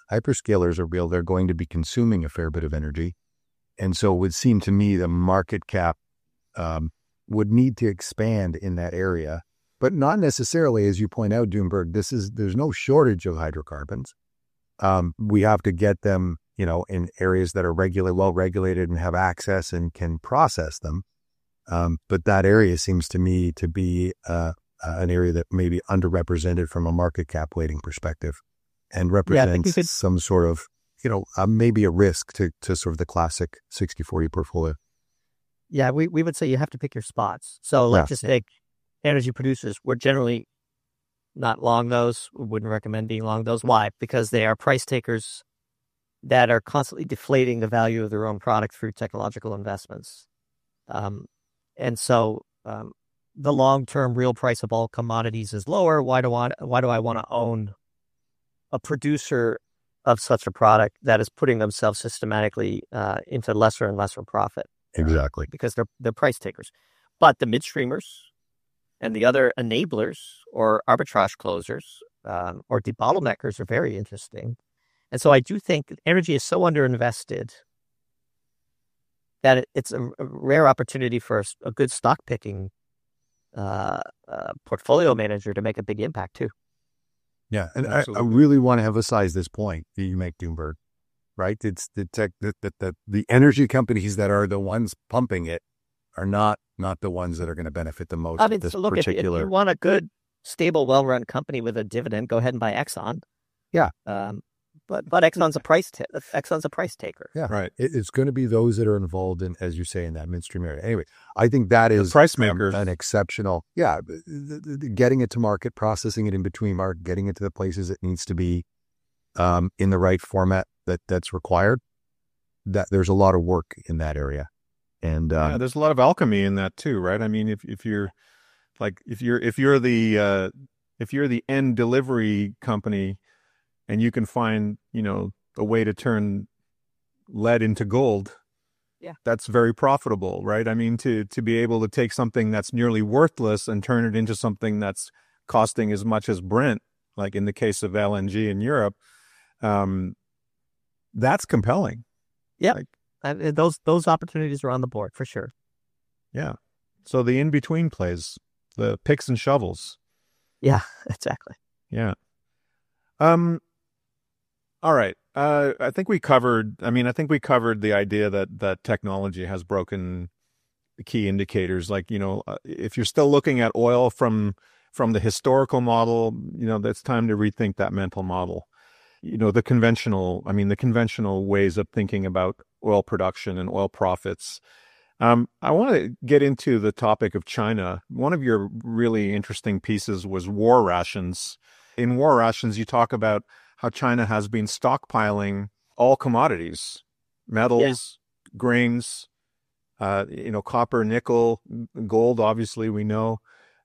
hyperscalers are real, they're going to be consuming a fair bit of energy. And so it would seem to me the market cap would need to expand in that area, but not necessarily, as you point out, Doomberg, there's no shortage of hydrocarbons. We have to get them, in areas that are well regulated and have access and can process them. But that area seems to me to be an area that may be underrepresented from a market cap weighting perspective, and represents some sort of, maybe a risk to sort of the classic 60/40 portfolio. Yeah, we would say you have to pick your spots. So let's just take energy producers. We're generally not long those. We wouldn't recommend being long those. Why? Because they are price takers that are constantly deflating the value of their own product through technological investments. And so the long-term real price of all commodities is lower. Why do I want to own a producer of such a product that is putting themselves systematically into lesser and lesser profit? Exactly. Because they're price takers. But the midstreamers and the other enablers or arbitrage closers or debottleneckers are very interesting. And so I do think energy is so underinvested that it's a rare opportunity for a good stock picking portfolio manager to make a big impact too. Yeah, and I really want to emphasize this point that you make, Doomberg, right? It's the energy companies that are the ones pumping it are not the ones that are going to benefit the most. I mean, so look, if you want a good, stable, well-run company with a dividend, go ahead and buy Exxon. Yeah. But Exxon's a price taker. Yeah, right. It's going to be those that are involved in, as you say, in that midstream area. Anyway, I think that is the price makers. An exceptional. Yeah, getting it to market, processing it in between market, getting it to the places it needs to be in the right format that's required. That there's a lot of work in that area, and there's a lot of alchemy in that too, right? I mean, if you're the end delivery company, and you can find, a way to turn lead into gold, that's very profitable, right? I mean, to be able to take something that's nearly worthless and turn it into something that's costing as much as Brent, like in the case of LNG in Europe, that's compelling. Yeah, those opportunities are on the board for sure. Yeah. So the in-between plays, the picks and shovels. Yeah, exactly. Yeah. All right. I think we covered the idea that technology has broken key indicators. Like, if you're still looking at oil from the historical model, that's time to rethink that mental model. The conventional ways of thinking about oil production and oil profits. I want to get into the topic of China. One of your really interesting pieces was war rations. In war rations, you talk about how China has been stockpiling all commodities, metals, grains, copper, nickel, gold, obviously we know,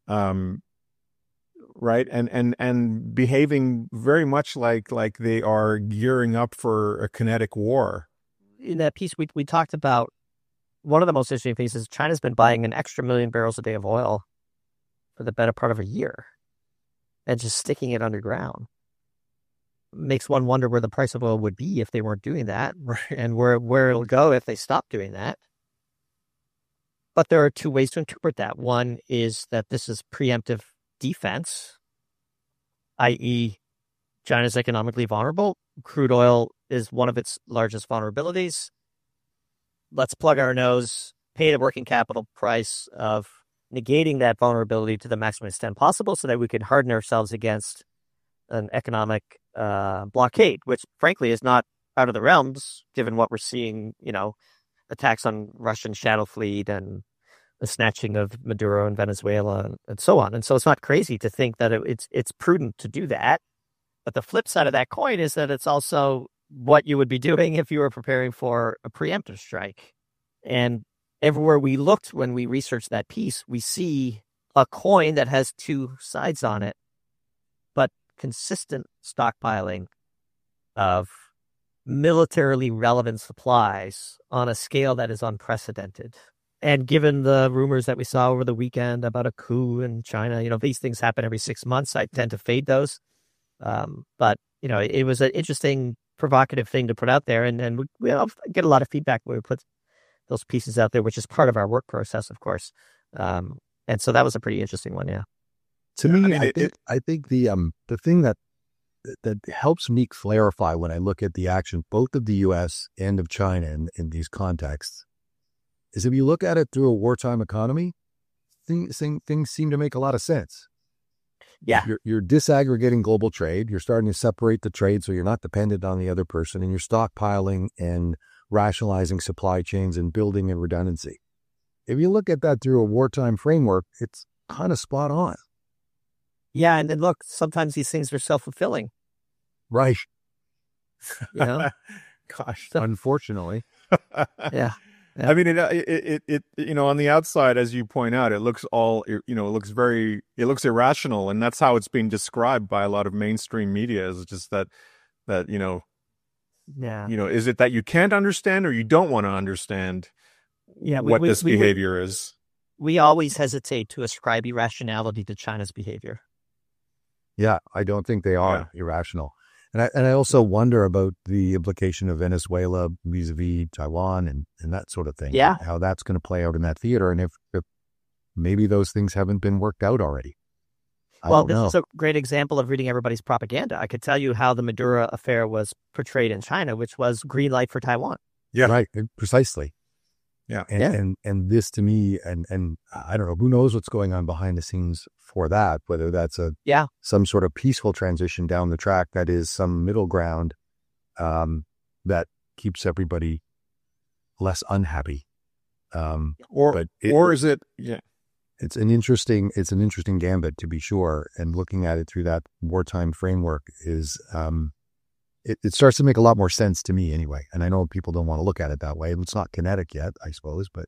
right? And behaving very much like they are gearing up for a kinetic war. In that piece, we talked about one of the most interesting things is China's been buying an extra 1 million barrels a day of oil for the better part of a year and just sticking it underground. Makes one wonder where the price of oil would be if they weren't doing that, right, and where it'll go if they stop doing that. But there are two ways to interpret that. One is that this is preemptive defense, i.e., China's economically vulnerable. Crude oil is one of its largest vulnerabilities. Let's plug our nose, pay the working capital price of negating that vulnerability to the maximum extent possible so that we can harden ourselves against an economic blockade, which frankly is not out of the realms, given what we're seeing, attacks on Russian shadow fleet and the snatching of Maduro in Venezuela and so on. And so it's not crazy to think that it's prudent to do that. But the flip side of that coin is that it's also what you would be doing if you were preparing for a preemptive strike. And everywhere we looked when we researched that piece, we see a coin that has two sides on it, but consistent stockpiling of militarily relevant supplies on a scale that is unprecedented. And given the rumors that we saw over the weekend about a coup in China, these things happen every 6 months. I tend to fade those. But it was an interesting provocative thing to put out there. And we get a lot of feedback when we put those pieces out there, which is part of our work process, of course. And so that was a pretty interesting one. Yeah. To me, I think the thing that helps me clarify when I look at the action, both of the U.S. and of China in these contexts, is if you look at it through a wartime economy, things seem to make a lot of sense. Yeah. You're disaggregating global trade. You're starting to separate the trade so you're not dependent on the other person, and you're stockpiling and rationalizing supply chains and building in redundancy. If you look at that through a wartime framework, it's kind of spot on. Yeah. And then look, sometimes these things are self-fulfilling. Right. You know? Gosh, unfortunately. Yeah. Yeah. I mean, it on the outside, as you point out, it looks it looks irrational, and that's how it's being described by a lot of mainstream media. Is just that yeah, is it that you can't understand or you don't want to understand this behavior is? We always hesitate to ascribe irrationality to China's behavior. Yeah, I don't think they are irrational. And I also wonder about the implication of Venezuela vis-a-vis Taiwan and that sort of thing. Yeah. How that's going to play out in that theater. And if maybe those things haven't been worked out already. Well, this is a great example of reading everybody's propaganda. I could tell you how the Maduro affair was portrayed in China, which was green light for Taiwan. Yeah. Right. Precisely. Yeah. And this to me, and I don't know, who knows what's going on behind the scenes for that, whether that's some sort of peaceful transition down the track that is some middle ground that keeps everybody less unhappy. Or is it? Yeah. It's an interesting gambit, to be sure. And looking at it through that wartime framework is it starts to make a lot more sense to me anyway. And I know people don't want to look at it that way. It's not kinetic yet, I suppose, but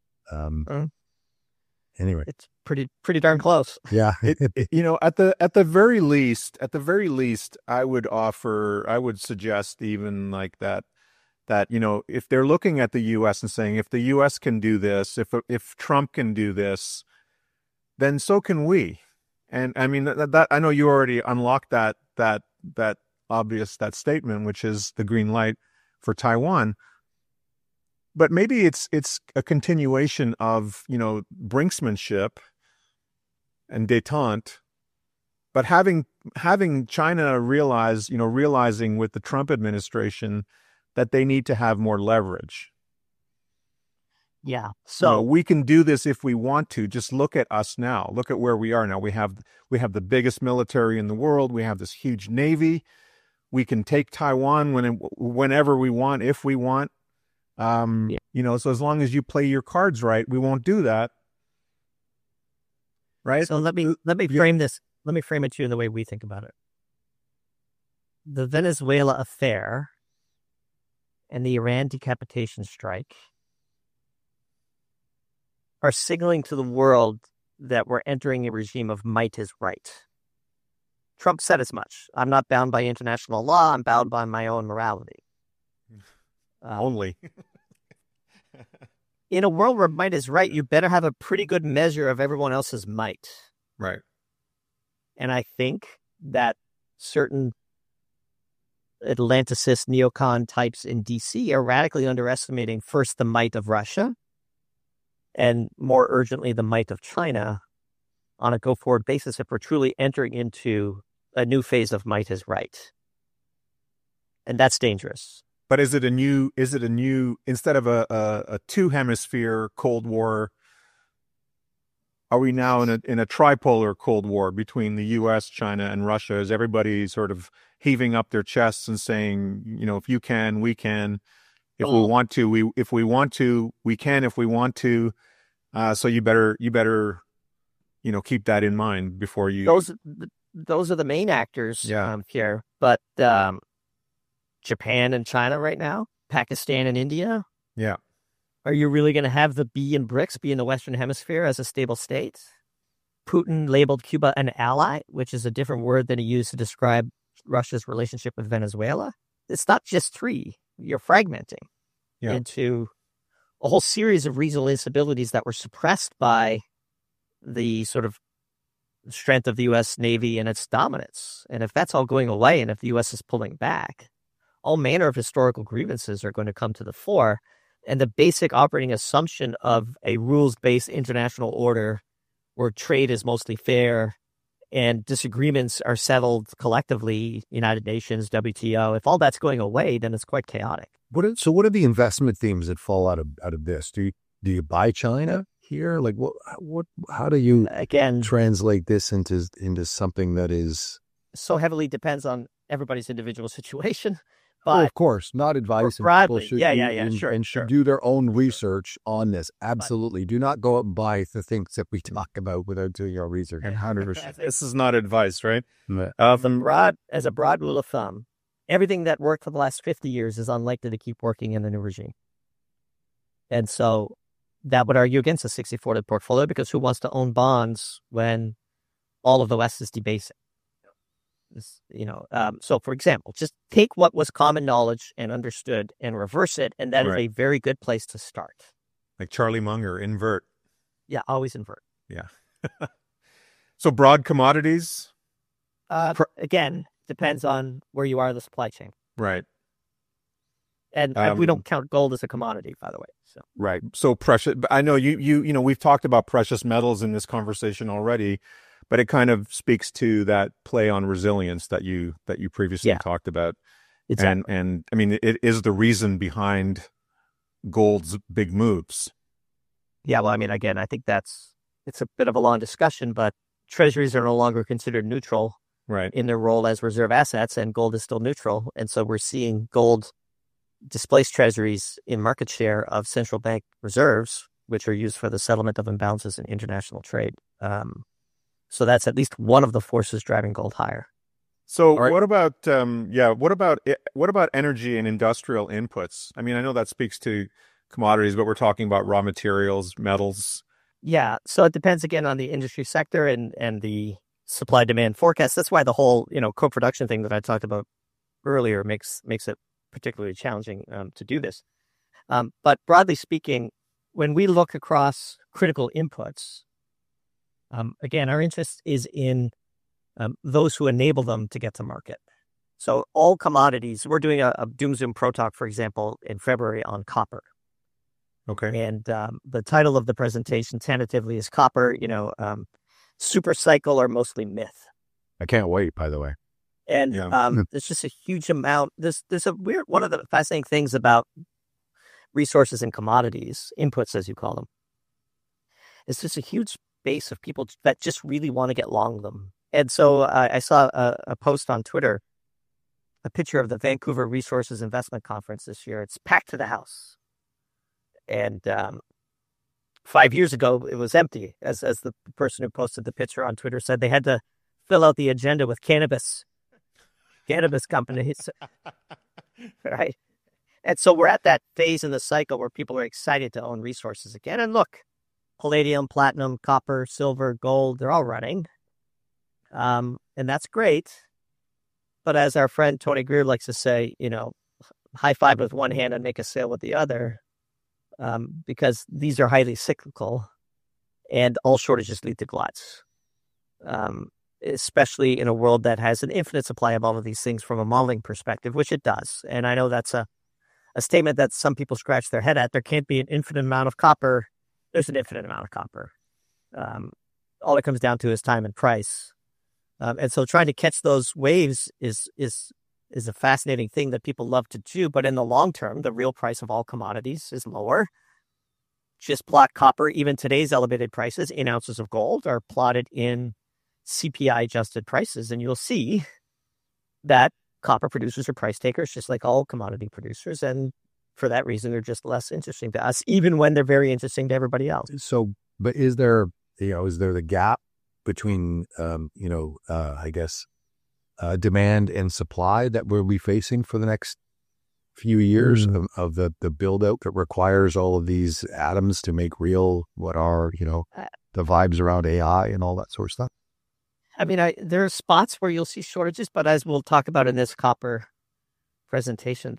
anyway, it's pretty darn close. Yeah. At the very least, I would suggest even like that, if they're looking at the U.S. and saying, if the U.S. can do this, if Trump can do this, then so can we. And I mean, that I know you already unlocked that statement, which is the green light for Taiwan. But maybe it's a continuation of, brinksmanship and détente, but having China realizing with the Trump administration that they need to have more leverage. Yeah. So we can do this if we want to. Just look at us now. Look at where we are now. We have the biggest military in the world. We have this huge Navy. We can take Taiwan whenever we want, if we want. So as long as you play your cards right, we won't do that. Right? So let me frame this. Let me frame it to you in the way we think about it. The Venezuela affair and the Iran decapitation strike are signaling to the world that we're entering a regime of might is right. Trump said as much. I'm not bound by international law. I'm bound by my own morality. Only. In a world where might is right, you better have a pretty good measure of everyone else's might. Right. And I think that certain Atlanticist neocon types in D.C. are radically underestimating first the might of Russia and more urgently the might of China on a go-forward basis if we're truly entering into a new phase of might is right. And that's dangerous. But is it a new, instead of a two-hemisphere Cold War, are we now in a tripolar Cold War between the U.S., China, and Russia? Is everybody sort of heaving up their chests and saying, if you can, we can. If we want to, we can. If we want to, so you better, keep that in mind before you. Those are the main actors here. But Japan and China right now, Pakistan and India. Yeah. Are you really going to have the B in BRICS be in the Western Hemisphere as a stable state? Putin labeled Cuba an ally, which is a different word than he used to describe Russia's relationship with Venezuela. It's not just three. You're fragmenting into a whole series of regional instabilities that were suppressed by the sort of strength of the U.S. Navy and its dominance. And if that's all going away and if the U.S. is pulling back, all manner of historical grievances are going to come to the fore. And the basic operating assumption of a rules-based international order where trade is mostly fair and disagreements are settled collectively, United Nations, WTO, if all that's going away, then it's quite chaotic. So what are the investment themes that fall out of this? Do you buy China here? Like how do you again translate this into something that is so heavily depends on everybody's individual situation? But of course, not advice. Broadly, should sure. do their own research on this. Absolutely. Do not go out and buy the things that we talk about without doing your research. 100%. This is not advice, right? As a broad rule of thumb, everything that worked for the last 50 years is unlikely to keep working in the new regime. And so that would argue against a 60-40 portfolio, because who wants to own bonds when all of the West is debasing? So for example, just take what was common knowledge and understood and reverse it, and that is a very good place to start. Like Charlie Munger, invert. Yeah, always invert. Yeah. So broad commodities? Again, depends on where you are in the supply chain. Right. And we don't count gold as a commodity, by the way. So right. So precious. I know you know we've talked about precious metals in this conversation already. But it kind of speaks to that play on resilience that you previously talked about. Exactly. And I mean, it is the reason behind gold's big moves. Yeah, well, I mean, again, I think it's a bit of a long discussion, but treasuries are no longer considered neutral in their role as reserve assets, and gold is still neutral. And so we're seeing gold displace treasuries in market share of central bank reserves, which are used for the settlement of imbalances in international trade. So that's at least one of the forces driving gold higher. So what about what about energy and industrial inputs? I mean, I know that speaks to commodities, but we're talking about raw materials, metals. Yeah, so it depends again on the industry sector and the supply demand forecast. That's why the whole co-production thing that I talked about earlier makes it particularly challenging to do this. But broadly speaking, when we look across critical inputs. Again, our interest is in those who enable them to get to market. So all commodities, we're doing a Doom Zoom Pro Talk, for example, in February on copper. Okay. And the title of the presentation tentatively is Copper, Super Cycle or Mostly Myth. I can't wait, by the way. And there's just a huge amount. There's one of the fascinating things about resources and commodities, inputs as you call them, is just a huge base of people that just really want to get long them. And so I saw a post on Twitter, a picture of the Vancouver Resources Investment Conference this year. It's packed to the house. And 5 years ago, it was empty. As the person who posted the picture on Twitter said, they had to fill out the agenda with cannabis companies. Right? And so we're at that phase in the cycle where people are excited to own resources again. And look, palladium, platinum, copper, silver, gold, they're all running. And that's great. But as our friend Tony Greer likes to say, high five with one hand and make a sale with the other, because these are highly cyclical and all shortages lead to gluts, especially in a world that has an infinite supply of all of these things from a modeling perspective, which it does. And I know that's a statement that some people scratch their head at. There can't be an infinite amount of copper. There's an infinite amount of copper. All it comes down to is time and price. And so trying to catch those waves is a fascinating thing that people love to do. But in the long term, the real price of all commodities is lower. Just plot copper, even today's elevated prices in ounces of gold are plotted in CPI adjusted prices. And you'll see that copper producers are price takers, just like all commodity producers. And for that reason, they're just less interesting to us, even when they're very interesting to everybody else. So, but is there the gap between, I guess, demand and supply that we'll be facing for the next few years of the build out that requires all of these atoms to make real what are, the vibes around AI and all that sort of stuff? I mean, there are spots where you'll see shortages, but as we'll talk about in this copper presentation,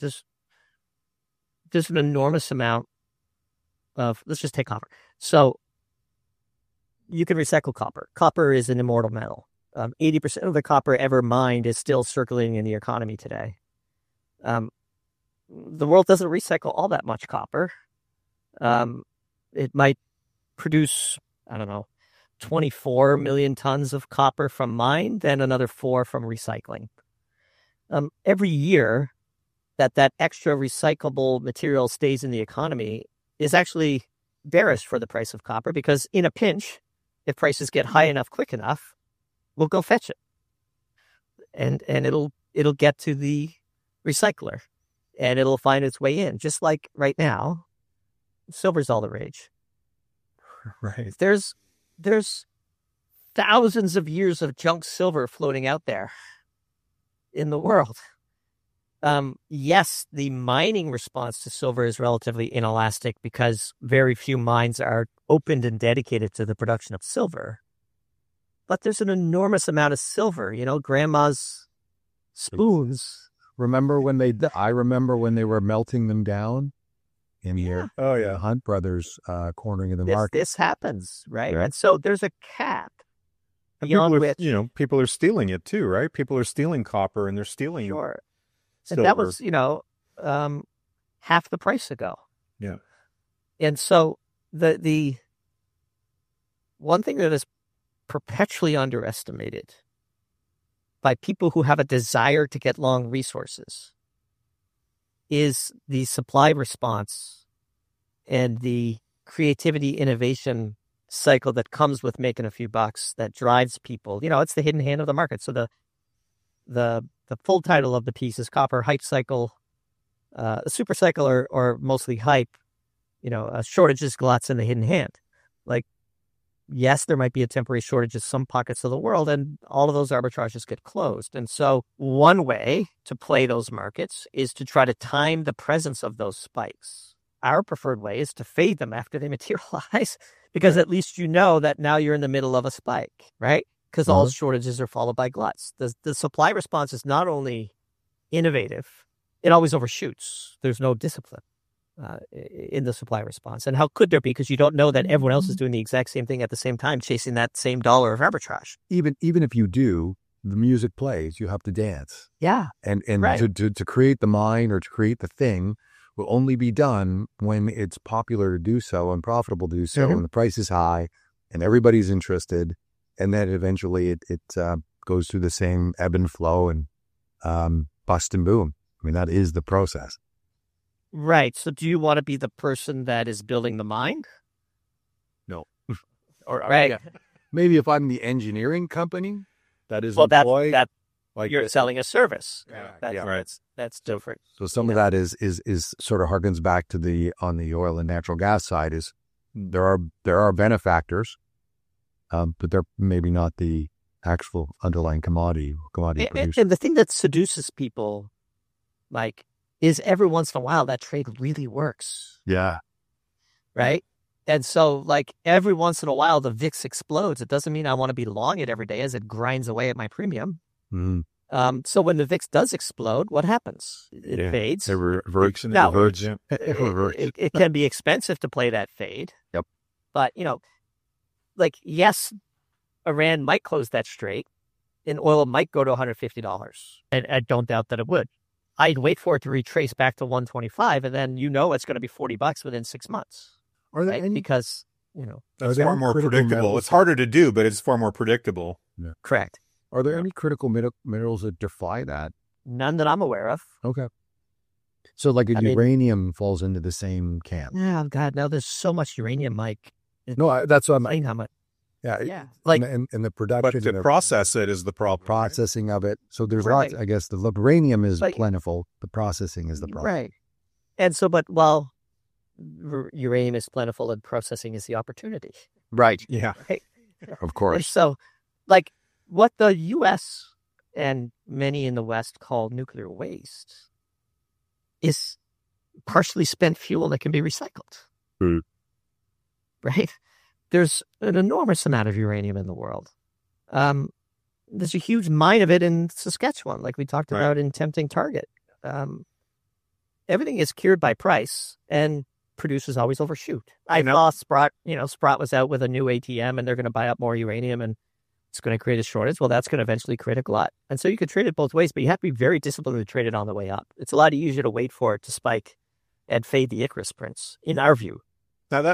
there's an enormous amount of, let's just take copper. So you can recycle copper. Copper is an immortal metal. 80% of the copper ever mined is still circulating in the economy today. The world doesn't recycle all that much copper. It might produce, I don't know, 24 million tons of copper from mine, then another 4 from recycling. Every year that extra recyclable material stays in the economy is actually bearish for the price of copper, because in a pinch, if prices get high enough quick enough, we'll go fetch it. And it'll get to the recycler, and it'll find its way in. Just like right now, silver's all the rage. Right. There's thousands of years of junk silver floating out there in the world. Yes, the mining response to silver is relatively inelastic because very few mines are opened and dedicated to the production of silver. But there's an enormous amount of silver, grandma's spoons. Remember when I remember when they were melting them down in here. Oh, yeah. Hunt Brothers cornering of the market. This happens, right? Yeah. And so there's a cap And beyond people are, which... people are stealing it too, right? People are stealing copper, and they're stealing Sure. silver. And that was, half the price ago. Yeah. And so the one thing that is perpetually underestimated by people who have a desire to get long resources is the supply response and the creativity innovation cycle that comes with making a few bucks that drives people. It's the hidden hand of the market. So the full title of the piece is Copper Hype Cycle, Super Cycle, or mostly hype, shortages, gluts, and the hidden hand. Like, yes, there might be a temporary shortage in some pockets of the world, and all of those arbitrages get closed. And so one way to play those markets is to try to time the presence of those spikes. Our preferred way is to fade them after they materialize, because at least you know that now you're in the middle of a spike, right? Because all shortages are followed by gluts. The supply response is not only innovative, it always overshoots. There's no discipline in the supply response. And how could there be? Because you don't know that everyone else is doing the exact same thing at the same time, chasing that same dollar of arbitrage. Even if you do, the music plays, you have to dance. Yeah. And right. to create the mine or to create the thing will only be done when it's popular to do so and profitable to do so, and the price is high and everybody's interested. And then eventually it goes through the same ebb and flow and bust and boom. I mean, that is the process. Right. So do you want to be the person that is building the mine? No. Right. Yeah. Maybe if I'm the engineering company that is employed, that like you're selling a service. Yeah. Right. That's different. So some of that is sort of harkens back to on the oil and natural gas side is there are benefactors, but they're maybe not the actual underlying commodity producer. And the thing that seduces people, like, is every once in a while that trade really works. Yeah. Right? And so, like, every once in a while the VIX explodes. It doesn't mean I want to be long it every day as it grinds away at my premium. Mm-hmm. So when the VIX does explode, what happens? It fades. It reverts. Now, It it can be expensive to play that fade. Yep. But, like, yes, Iran might close that strait and oil might go to $150. And I don't doubt that it would. I'd wait for it to retrace back to 125, and then it's going to be $40 within 6 months. Are there right? any? Because, It's far more predictable. Metals? It's harder to do, but it's far more predictable. Yeah. Correct. Are there any critical minerals that defy that? None that I'm aware of. Okay. So like uranium falls into the same camp. Oh, God, no, there's so much uranium, Mike. No, that's what I'm saying. How much? Yeah. Like, and the production. But to process it is the problem. Processing of it. So there's right. lots, I guess the uranium is plentiful. The processing is the problem. Right. And so, but while uranium is plentiful and processing is the opportunity. Right. Yeah. Right? Of course. And so, like, what the U.S. and many in the West call nuclear waste is partially spent fuel that can be recycled. Right? There's an enormous amount of uranium in the world. There's a huge mine of it in Saskatchewan, like we talked about in Tempting Target. Everything is cured by price, and producers always overshoot. I saw Sprott was out with a new ATM, and they're going to buy up more uranium, and it's going to create a shortage. Well, that's going to eventually create a glut. And so you can trade it both ways, but you have to be very disciplined to trade it on the way up. It's a lot easier to wait for it to spike and fade the Icarus prints, in our view. Now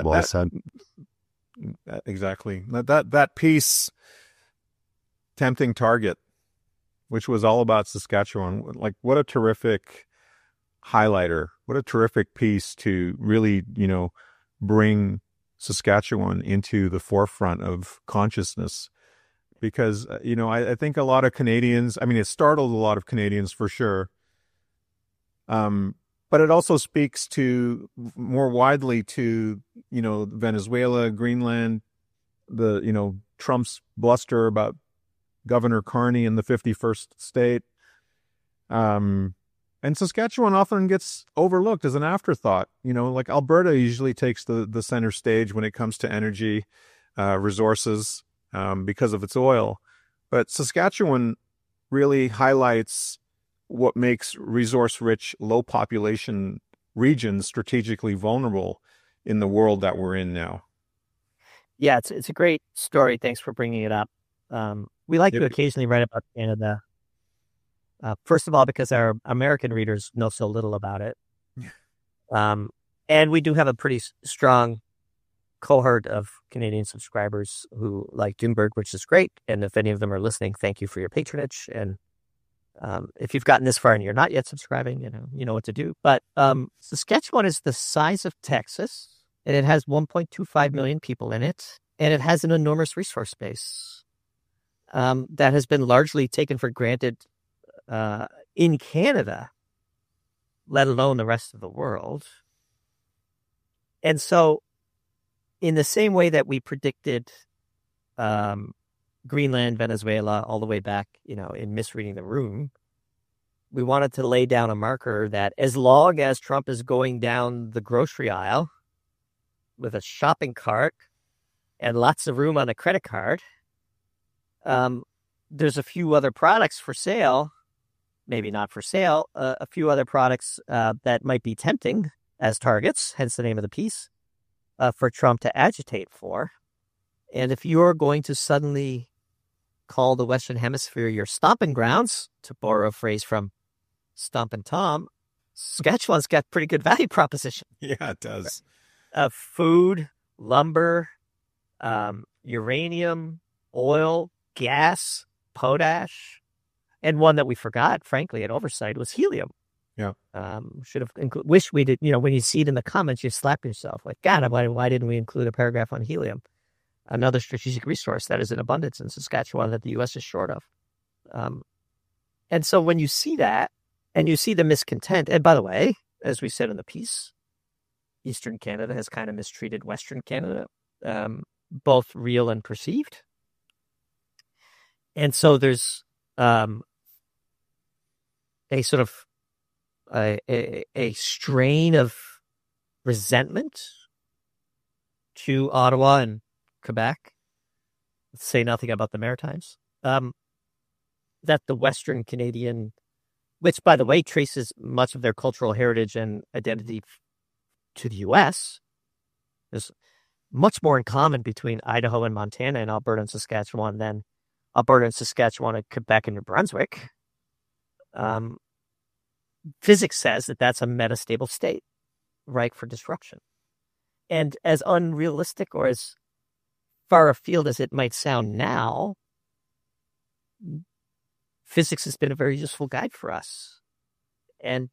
exactly. That piece, Tempting Target, which was all about Saskatchewan, like what a terrific highlighter, what a terrific piece to really, bring Saskatchewan into the forefront of consciousness. Because, I think a lot of Canadians, it startled a lot of Canadians for sure. But it also speaks to more widely to, Venezuela, Greenland, Trump's bluster about Governor Carney in the 51st state. And Saskatchewan often gets overlooked as an afterthought. Like Alberta usually takes the center stage when it comes to energy resources because of its oil. But Saskatchewan really highlights what makes resource-rich, low-population regions strategically vulnerable in the world that we're in now. Yeah, it's a great story. Thanks for bringing it up. We like to occasionally write about Canada. First of all, because our American readers know so little about it. And we do have a pretty strong cohort of Canadian subscribers who like Doomberg, which is great. And if any of them are listening, thank you for your patronage. And if you've gotten this far and you're not yet subscribing, you know what to do. But Saskatchewan is the size of Texas, and it has 1.25 million people in it, and it has an enormous resource base that has been largely taken for granted in Canada, let alone the rest of the world. And so, in the same way that we predicted Greenland, Venezuela, all the way back, in Misreading the Room, we wanted to lay down a marker that as long as Trump is going down the grocery aisle with a shopping cart and lots of room on a credit card, there's a few other products for sale, maybe not for sale, a few other products that might be tempting as targets, hence the name of the piece, for Trump to agitate for. And if you're going to suddenly call the Western Hemisphere your stomping grounds, to borrow a phrase from Stompin' Tom, Saskatchewan's got pretty good value proposition. Yeah, it does. Food, lumber, uranium, oil, gas, potash, and one that we forgot, frankly, at oversight was helium. Yeah. Should have wish we did. When you see it in the comments, you slap yourself like, God, why didn't we include a paragraph on helium? Another strategic resource that is in abundance in Saskatchewan that the U.S. is short of. And so when you see that, and you see the miscontent, and by the way, as we said in the piece, Eastern Canada has kind of mistreated Western Canada, both real and perceived. And so there's a sort of a strain of resentment to Ottawa and Quebec, say nothing about the Maritimes, that the Western Canadian, which, by the way, traces much of their cultural heritage and identity to the U.S., there's much more in common between Idaho and Montana and Alberta and Saskatchewan than Alberta and Saskatchewan and Quebec and New Brunswick. Physics says that that's a metastable state, ripe for disruption. And as unrealistic or as far afield as it might sound now, physics has been a very useful guide for us. And,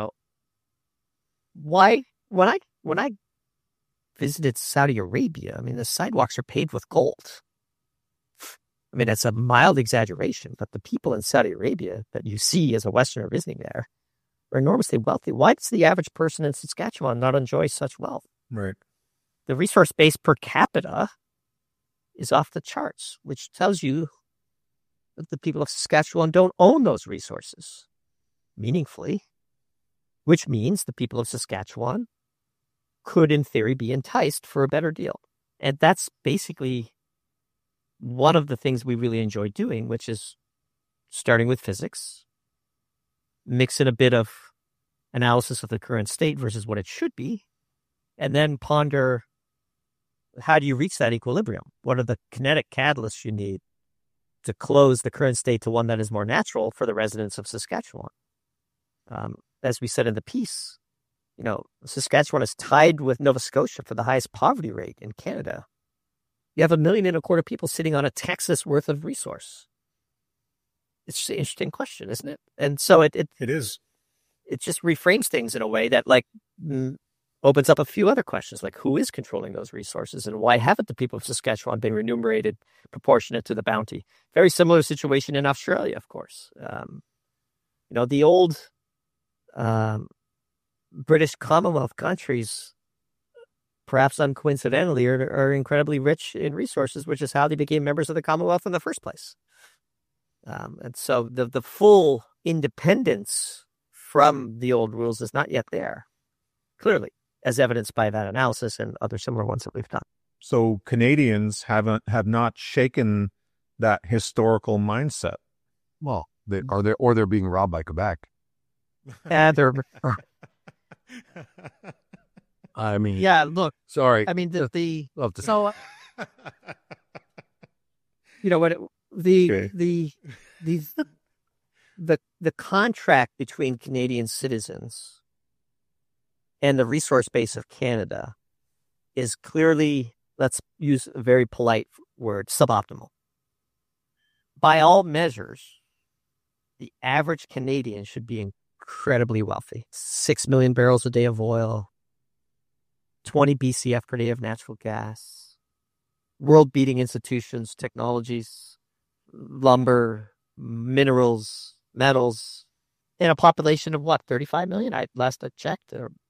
why, when I visited Saudi Arabia, the sidewalks are paved with gold. That's a mild exaggeration, but the people in Saudi Arabia that you see as a Westerner visiting there are enormously wealthy. Why does the average person in Saskatchewan not enjoy such wealth? Right. The resource base per capita is off the charts, which tells you that the people of Saskatchewan don't own those resources meaningfully, which means the people of Saskatchewan could, in theory, be enticed for a better deal. And that's basically one of the things we really enjoy doing, which is starting with physics, mix in a bit of analysis of the current state versus what it should be, and then ponder, how do you reach that equilibrium? What are the kinetic catalysts you need to close the current state to one that is more natural for the residents of Saskatchewan. As we said in the piece, Saskatchewan is tied with Nova Scotia for the highest poverty rate in Canada. You have 1.25 million people sitting on a Texas worth of resource. It's just an interesting question, isn't it? And so it is. It just reframes things in a way that opens up a few other questions, like who is controlling those resources and why haven't the people of Saskatchewan been remunerated proportionate to the bounty? Very similar situation in Australia, of course. The old British Commonwealth countries, perhaps uncoincidentally, are incredibly rich in resources, which is how they became members of the Commonwealth in the first place. And so the full independence from the old rules is not yet there, clearly, as evidenced by that analysis and other similar ones that we've done. So Canadians have not shaken that historical mindset. Well, they're being robbed by Quebec. They're I mean, yeah. Look, sorry. I mean what the contract between Canadian citizens and the resource base of Canada is clearly, let's use a very polite word, suboptimal. By all measures, the average Canadian should be incredibly wealthy. 6 million barrels a day of oil, 20 BCF per day of natural gas, world-beating institutions, technologies, lumber, minerals, metals, in a population of 35 million? Last I checked,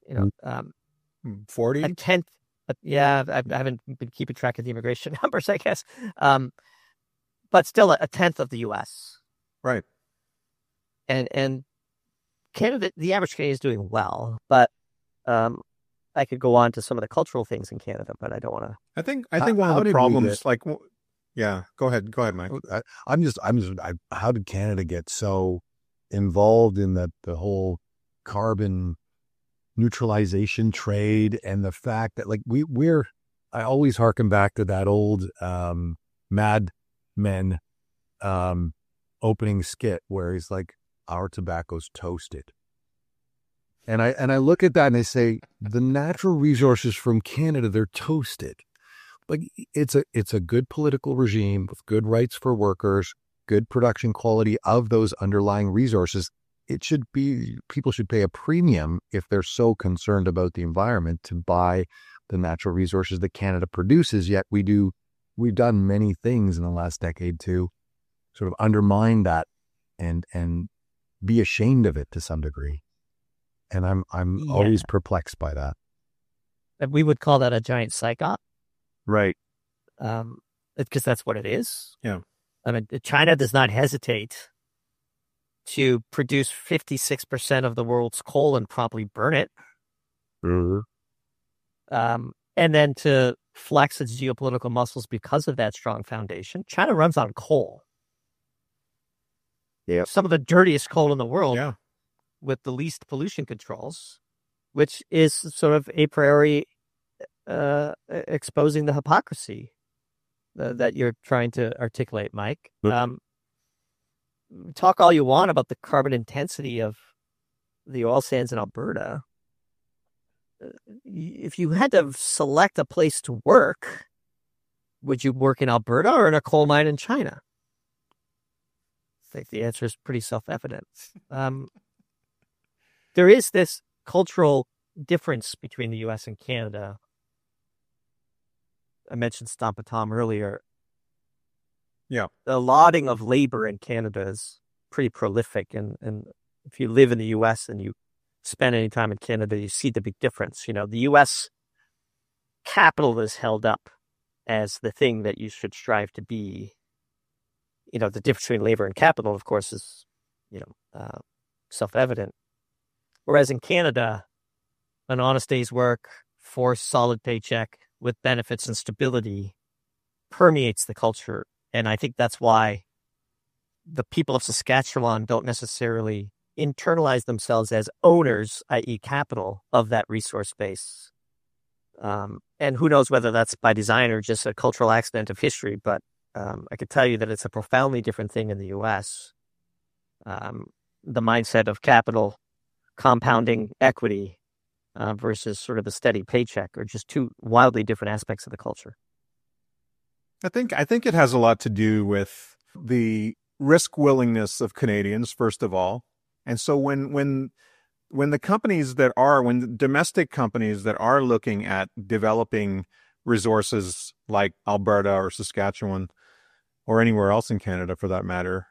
40? A tenth. Yeah, I haven't been keeping track of the immigration numbers, I guess. But still a tenth of the U.S. Right. And Canada, the average Canadian is doing well, but I could go on to some of the cultural things in Canada, but I don't want to. I think one of the problems, yeah, go ahead, Mike. How did Canada get so involved in the whole carbon neutralization trade and the fact that I always harken back to that old Mad Men opening skit where he's like, our tobacco's toasted. And I look at that and I say, the natural resources from Canada, they're toasted. Like it's a good political regime with good rights for workers, good production quality of those underlying resources. People should pay a premium if they're so concerned about the environment to buy the natural resources that Canada produces. Yet we've done many things in the last decade to sort of undermine that and be ashamed of it to some degree. And I'm always perplexed by that. And we would call that a giant psyop. Right. Because that's what it is. Yeah. I mean, China does not hesitate to produce 56% of the world's coal and probably burn it. Mm-hmm. And then to flex its geopolitical muscles because of that strong foundation. China runs on coal. Yeah. Some of the dirtiest coal in the world. Yeah. With the least pollution controls, which is sort of a priori exposing the hypocrisy that you're trying to articulate, Mike. Talk all you want about the carbon intensity of the oil sands in Alberta. If you had to select a place to work, would you work in Alberta or in a coal mine in China? I think the answer is pretty self-evident. There is this cultural difference between the U.S. and Canada. I mentioned Stomp a Tom earlier. Yeah. The lauding of labor in Canada is pretty prolific. And if you live in the U.S. and you spend any time in Canada, you see the big difference. The U.S. capital is held up as the thing that you should strive to be. The difference between labor and capital, of course, is, self-evident. Whereas in Canada, an honest day's work, forced solid paycheck with benefits and stability permeates the culture. And I think that's why the people of Saskatchewan don't necessarily internalize themselves as owners, i.e. capital, of that resource base. And who knows whether that's by design or just a cultural accident of history. But I could tell you that it's a profoundly different thing in the U.S. The mindset of capital compounding equity versus sort of the steady paycheck are just two wildly different aspects of the culture. I think it has a lot to do with the risk willingness of Canadians, first of all. And so when the domestic companies that are looking at developing resources like Alberta or Saskatchewan or anywhere else in Canada for that matter,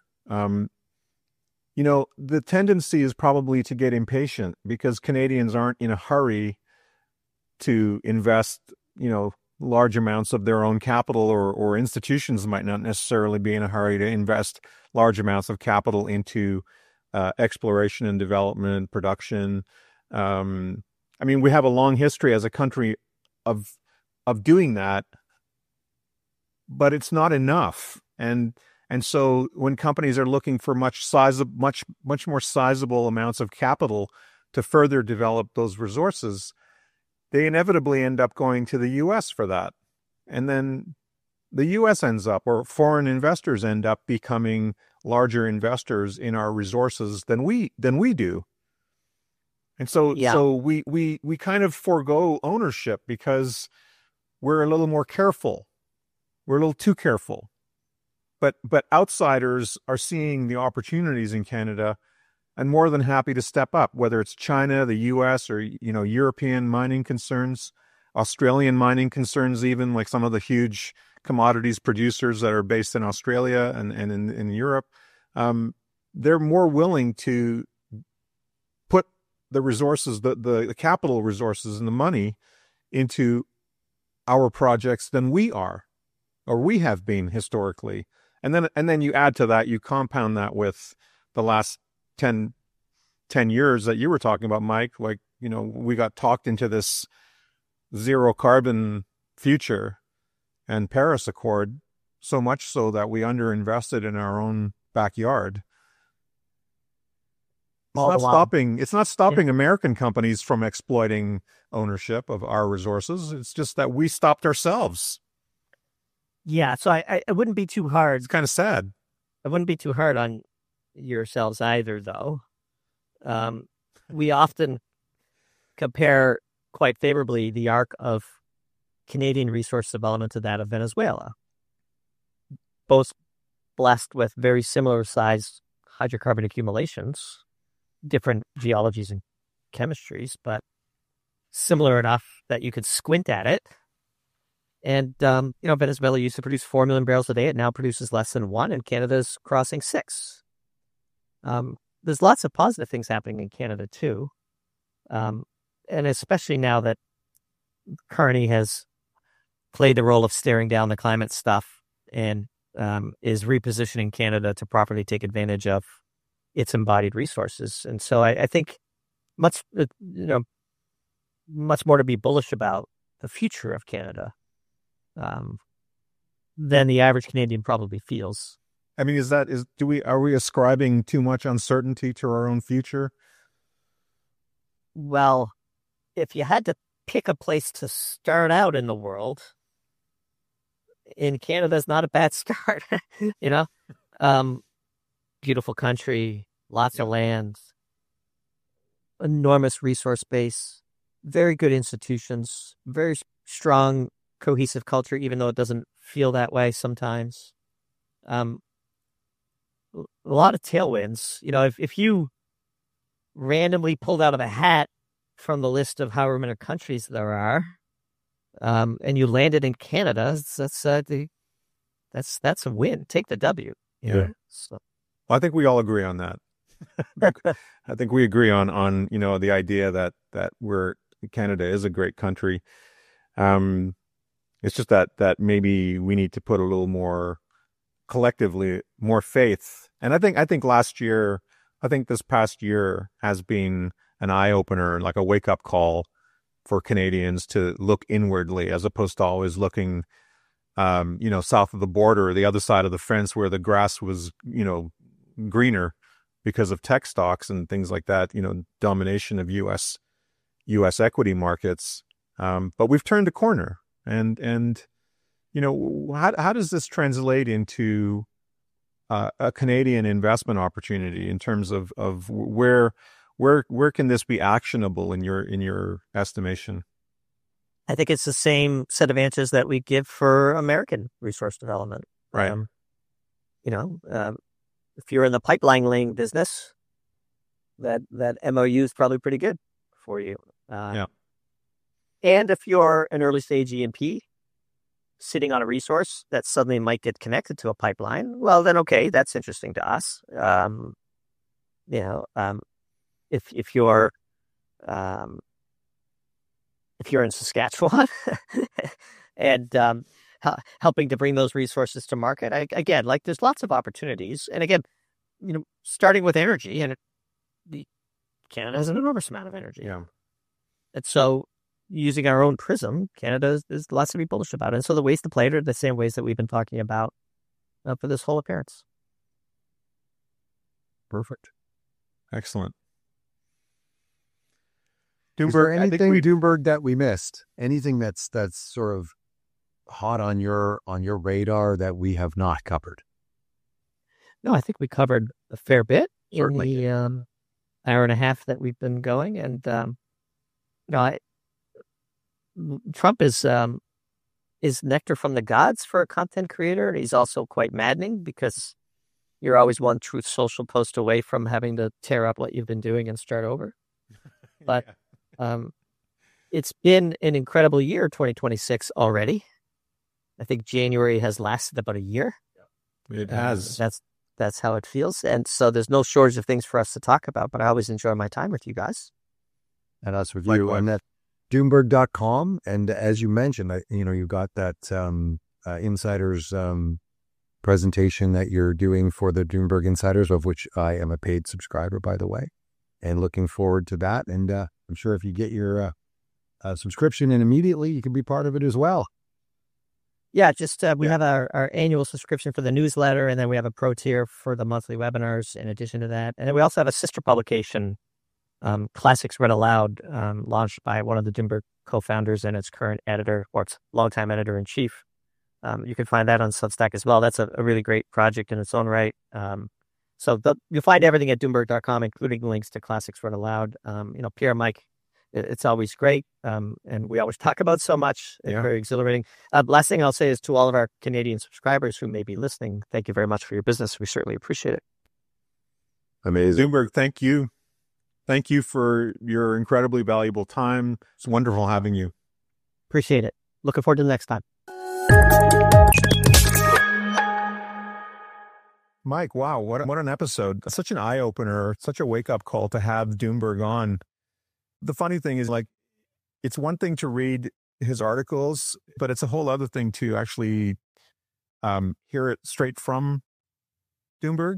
the tendency is probably to get impatient because Canadians aren't in a hurry to invest, large amounts of their own capital, or institutions might not necessarily be in a hurry to invest large amounts of capital into exploration and development, production. We have a long history as a country of doing that, but it's not enough. And so when companies are looking for much more sizable amounts of capital to further develop those resources, they inevitably end up going to the U.S. for that. And then the U.S. ends up, or foreign investors end up becoming larger investors in our resources than we do. And so we kind of forego ownership because we're a little more careful. We're a little too careful. But outsiders are seeing the opportunities in Canada and more than happy to step up, whether it's China, the U.S., or European mining concerns, Australian mining concerns, even like some of the huge commodities producers that are based in Australia and in Europe. They're more willing to put the resources, the capital resources and the money into our projects than we are, or we have been historically. And then you add to that, you compound that with the last 10 years that you were talking about, Mike. Like, we got talked into this zero carbon future and Paris Accord, so much so that we underinvested in our own backyard. It's not stopping American companies from exploiting ownership of our resources. It's just that we stopped ourselves. Yeah, so I wouldn't be too hard. It's kind of sad. I wouldn't be too hard on yourselves either, though. We often compare quite favorably the arc of Canadian resource development to that of Venezuela. Both blessed with very similar sized hydrocarbon accumulations, different geologies and chemistries, but similar enough that you could squint at it. And, Venezuela used to produce 4 million barrels a day. It now produces less than 1, and Canada's crossing 6. There's lots of positive things happening in Canada, too. And especially now that Carney has played the role of staring down the climate stuff and is repositioning Canada to properly take advantage of its embodied resources. And so I think much more to be bullish about the future of Canada than the average Canadian probably feels. I mean, are we ascribing too much uncertainty to our own future? Well, if you had to pick a place to start out in the world, in Canada is not a bad start. Beautiful country, lots of land, enormous resource base, very good institutions, very strong, cohesive culture, even though it doesn't feel that way sometimes. A lot of tailwinds. If you randomly pulled out of a hat from the list of however many countries there are, and you landed in Canada, that's a win. Take the W. Yeah. So. Well, I think we all agree on that. I think we agree on the idea that Canada is a great country. It's just that maybe we need to put a little more collectively more faith. And I think this past year has been an eye opener, like a wake up call for Canadians to look inwardly as opposed to always looking, south of the border or the other side of the fence where the grass was, greener because of tech stocks and things like that, domination of U.S. equity markets. But we've turned a corner and How does this translate into a Canadian investment opportunity in terms of where can this be actionable in your estimation? I think it's the same set of answers that we give for American resource development. Right. If you're in the pipeline laying business, that MOU is probably pretty good for you. Yeah. And if you're an early stage E&P sitting on a resource that suddenly might get connected to a pipeline, well, then okay, that's interesting to us. If you're in Saskatchewan and helping to bring those resources to market, again, like there's lots of opportunities. And again, starting with energy, and Canada has an enormous amount of energy. Yeah. And so using our own prism, Canada is lots to be bullish about. And so the ways to play it are the same ways that we've been talking about for this whole appearance. Perfect. Excellent. Doomberg, is there anything, Doomberg, that we missed? Anything that's sort of hot on your radar that we have not covered? No, I think we covered a fair bit. Certainly. In the hour and a half that we've been going. And Trump is nectar from the gods for a content creator. And he's also quite maddening because you're always one Truth Social post away from having to tear up what you've been doing and start over. But it's been an incredible year, 2026 already. I think January has lasted about a year. It has. That's how it feels. And so there's no shortage of things for us to talk about, but I always enjoy my time with you guys. And us with you. And at Doomberg.com. And as you mentioned, you got that insiders presentation that you're doing for the Doomberg Insiders, of which I am a paid subscriber, by the way, and looking forward to that. And I'm sure if you get your subscription in immediately, you can be part of it as well. Yeah, we have our annual subscription for the newsletter, and then we have a pro tier for the monthly webinars in addition to that. And then we also have a sister publication, Classics Read Aloud, launched by one of the Doomberg co-founders and its current editor, or its longtime editor-in-chief. You can find that on Substack as well. That's a really great project in its own right. So you'll find everything at Doomberg.com, including links to Classics Read Aloud. Pierre, Mike, it's always great. And we always talk about so much. It's very exhilarating. Last thing I'll say is to all of our Canadian subscribers who may be listening, thank you very much for your business. We certainly appreciate it. Amazing. Doomberg, thank you. Thank you for your incredibly valuable time. It's wonderful having you. Appreciate it. Looking forward to the next time. Mike, wow, what an episode. Such an eye-opener, such a wake-up call to have Doomberg on. The funny thing is, it's one thing to read his articles, but it's a whole other thing to actually hear it straight from Doomberg.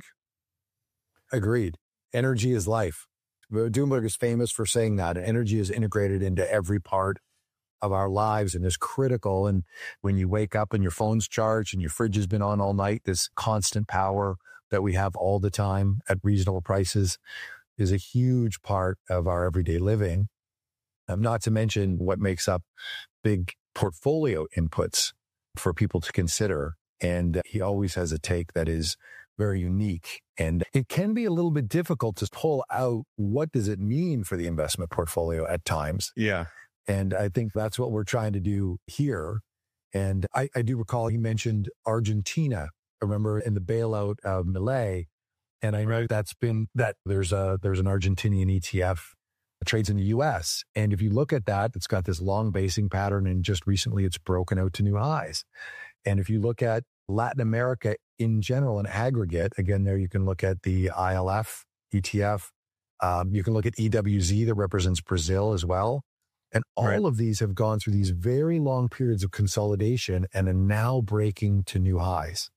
Agreed. Energy is life. Doomberg is famous for saying that. Energy is integrated into every part of our lives and is critical. And when you wake up and your phone's charged and your fridge has been on all night, this constant power that we have all the time at reasonable prices is a huge part of our everyday living. Not to mention what makes up big portfolio inputs for people to consider. And he always has a take that is very unique. And it can be a little bit difficult to pull out what does it mean for the investment portfolio at times. Yeah. And I think that's what we're trying to do here. And I do recall he mentioned Argentina. I remember in the bailout of Milei. And I know that's been that there's an Argentinian ETF that trades in the US. And if you look at that, it's got this long basing pattern. And just recently it's broken out to new highs. And if you look at Latin America in general, in aggregate, again, there you can look at the ILF ETF. You can look at EWZ that represents Brazil as well. And all of these have gone through these very long periods of consolidation and are now breaking to new highs.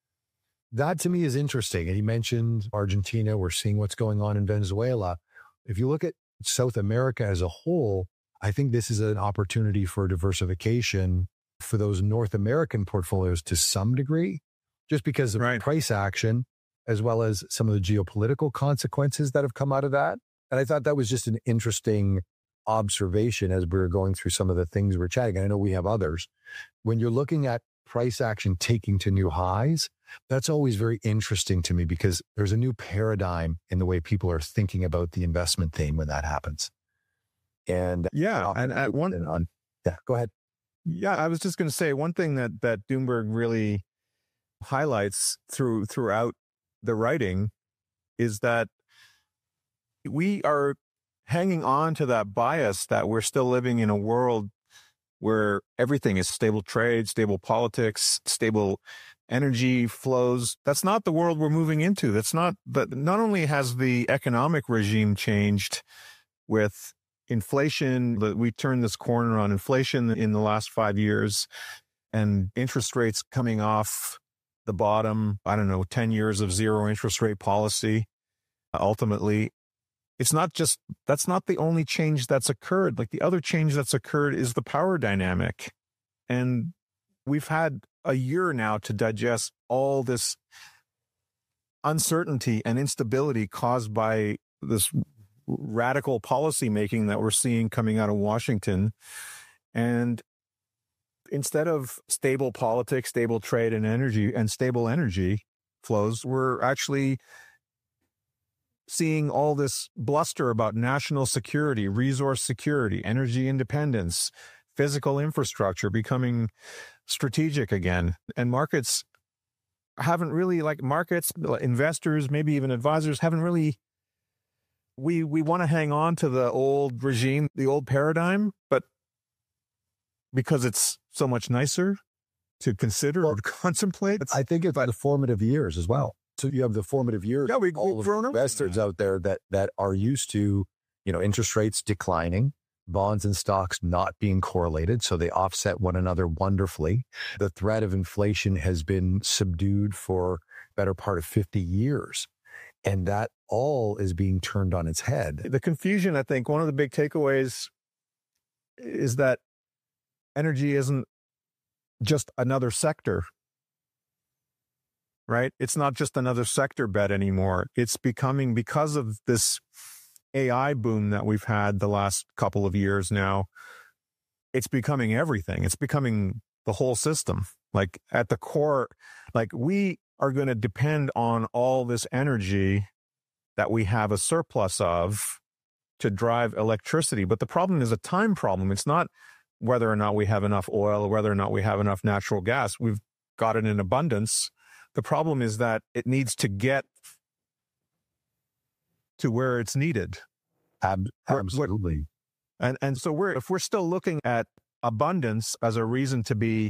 That to me is interesting. And he mentioned Argentina. We're seeing what's going on in Venezuela. If you look at South America as a whole, I think this is an opportunity for diversification for those North American portfolios to some degree, just because of price action, as well as some of the geopolitical consequences that have come out of that. And I thought that was just an interesting observation as we were going through some of the things we're chatting. And I know we have others. When you're looking at price action taking to new highs, that's always very interesting to me because there's a new paradigm in the way people are thinking about the investment theme when that happens. And yeah, go ahead. Yeah, I was just going to say one thing that Doomberg really highlights throughout the writing is that we are hanging on to that bias that we're still living in a world where everything is stable trade, stable politics, stable energy flows. That's not the world we're moving into. Not only has the economic regime changed with inflation, we turned this corner on inflation in the last 5 years and interest rates coming off the bottom, 10 years of zero interest rate policy. Ultimately, that's not the only change that's occurred. Like the other change that's occurred is the power dynamic. And we've had a year now to digest all this uncertainty and instability caused by this radical policy making that we're seeing coming out of Washington. And instead of stable politics, stable trade and energy and stable energy flows, we're actually seeing all this bluster about national security, resource security, energy independence, physical infrastructure becoming strategic again. And markets haven't really, investors, maybe even advisors haven't really, we want to hang on to the old regime, the old paradigm, but because it's so much nicer to consider or to contemplate. I think it's the formative years as well. So you have the formative years. Yeah, we've grown investors out there that are used to, interest rates declining, bonds and stocks not being correlated. So they offset one another wonderfully. The threat of inflation has been subdued for better part of 50 years. And that all is being turned on its head. The confusion, I think, one of the big takeaways is that energy isn't just another sector. Right? It's not just another sector bet anymore. It's becoming, because of this AI boom that we've had the last couple of years now, it's becoming everything. It's becoming the whole system. Like at the core, we are going to depend on all this energy that we have a surplus of to drive electricity. But the problem is a time problem. It's not whether or not we have enough oil or whether or not we have enough natural gas. We've got it in abundance. The problem is that it needs to get to where it's needed. Absolutely. And so if we're still looking at abundance as a reason to be,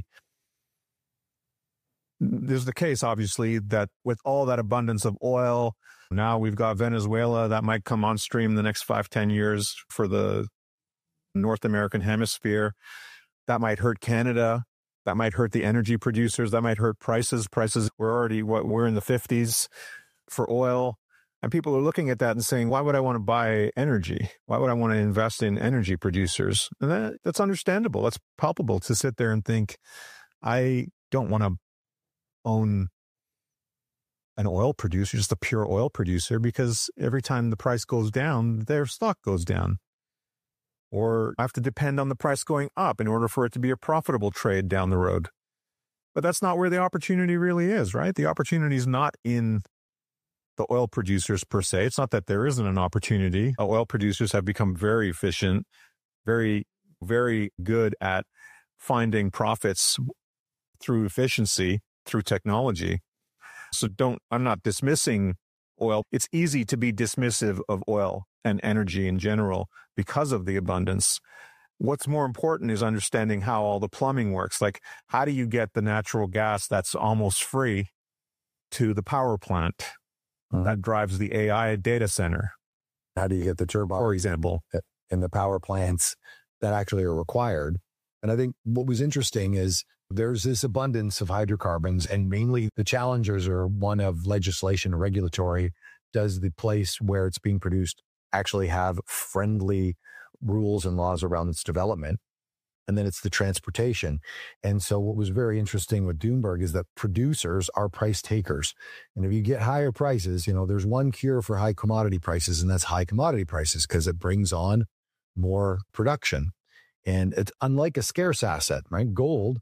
there's the case, obviously, that with all that abundance of oil, now we've got Venezuela that might come on stream the next 5-10 years for the North American hemisphere. That might hurt Canada. That might hurt the energy producers. That might hurt prices. Prices, we're in the 50s for oil. And people are looking at that and saying, why would I want to buy energy? Why would I want to invest in energy producers? And that's understandable. That's palpable to sit there and think, I don't want to own an oil producer, just a pure oil producer, because every time the price goes down, their stock goes down. Or I have to depend on the price going up in order for it to be a profitable trade down the road. But that's not where the opportunity really is, right? The opportunity is not in the oil producers per se. It's not that there isn't an opportunity. Oil producers have become very efficient, very, very good at finding profits through efficiency, through technology. So I'm not dismissing oil. It's easy to be dismissive of oil and energy in general because of the abundance. What's more important is understanding how all the plumbing works. Like, how do you get the natural gas that's almost free to the power plant that drives the AI data center? How do you get the turbines, for example, in the power plants that actually are required? And I think what was interesting is there's this abundance of hydrocarbons, and mainly the challengers are one of legislation or regulatory. Does the place where it's being produced actually have friendly rules and laws around its development? And then it's the transportation. And so what was very interesting with Doomberg is that producers are price takers. And if you get higher prices, there's one cure for high commodity prices, and that's high commodity prices, because it brings on more production. And it's unlike a scarce asset, right? Gold,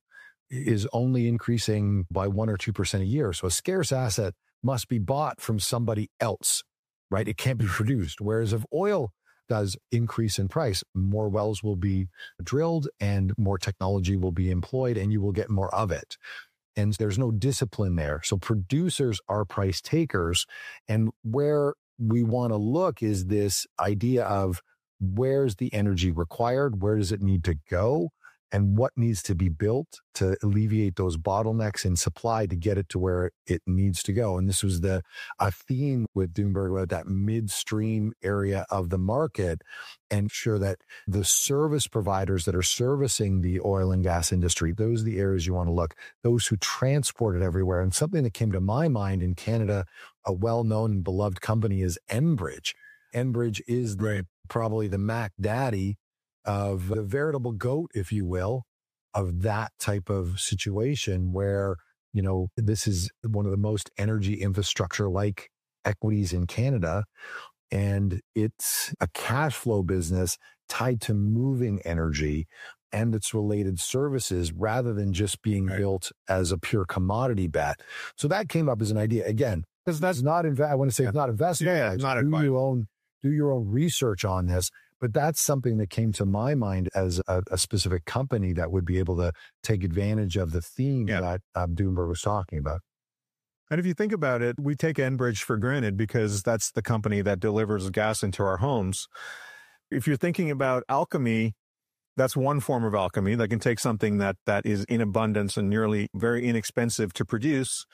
is only increasing by 1 or 2% a year. So a scarce asset must be bought from somebody else, right? It can't be produced. Whereas if oil does increase in price, more wells will be drilled and more technology will be employed and you will get more of it. And there's no discipline there. So producers are price takers. And where we want to look is this idea of where's the energy required? Where does it need to go? And what needs to be built to alleviate those bottlenecks in supply to get it to where it needs to go. And this was a theme with Doomberg about that midstream area of the market, and sure that the service providers that are servicing the oil and gas industry, those are the areas you want to look, those who transport it everywhere. And something that came to my mind in Canada, a well-known and beloved company is Enbridge. Enbridge is probably the Mac Daddy of the veritable goat, if you will, of that type of situation where, this is one of the most energy infrastructure like equities in Canada. And it's a cash flow business tied to moving energy and its related services rather than just being built as a pure commodity bet. So that came up as an idea again, because that's not, I want to say it's not investment. Yeah, it's not do your own research on this. But that's something that came to my mind as a specific company that would be able to take advantage of the theme that Doomberg was talking about. And if you think about it, we take Enbridge for granted because that's the company that delivers gas into our homes. If you're thinking about alchemy, that's one form of alchemy that can take something that is in abundance and nearly very inexpensive to produce,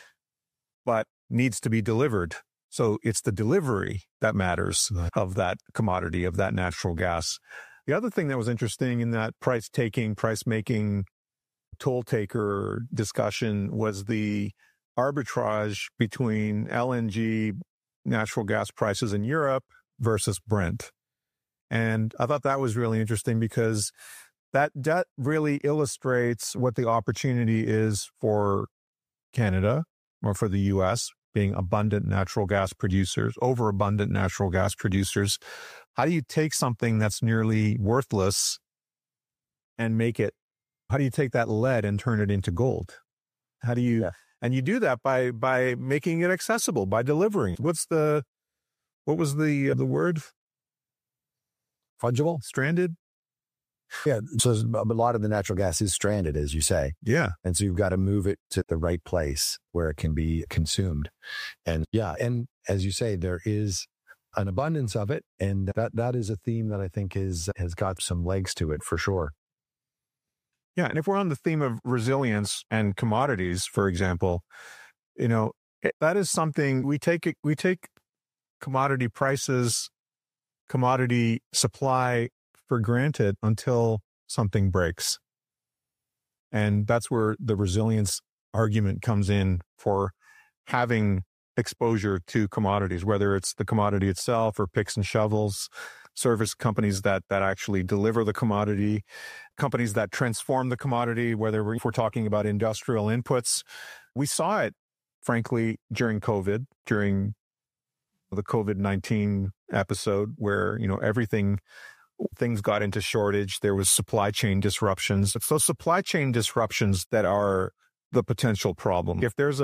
but needs to be delivered. So it's the delivery that matters of that commodity, of that natural gas. The other thing that was interesting in that price making, toll taker discussion was the arbitrage between LNG natural gas prices in Europe versus Brent. And I thought that was really interesting because that really illustrates what the opportunity is for Canada or for the US, being abundant natural gas producers, overabundant natural gas producers. How do you take something that's nearly worthless and how do you take that lead and turn it into gold? How do you, and you do that by making it accessible, by delivering. What was the word? Fungible? Stranded? Yeah. So a lot of the natural gas is stranded, as you say. Yeah. And so you've got to move it to the right place where it can be consumed. And and as you say, there is an abundance of it. And that is a theme that I think has got some legs to it for sure. Yeah. And if we're on the theme of resilience and commodities, for example, that is something we take commodity prices, commodity supply for granted until something breaks. And that's where the resilience argument comes in for having exposure to commodities, whether it's the commodity itself or picks and shovels, service companies that actually deliver the commodity, companies that transform the commodity, whether if we're talking about industrial inputs. We saw it, frankly, during COVID, during the COVID-19 episode where, things got into shortage. There was supply chain disruptions. It's those supply chain disruptions that are the potential problem. If there's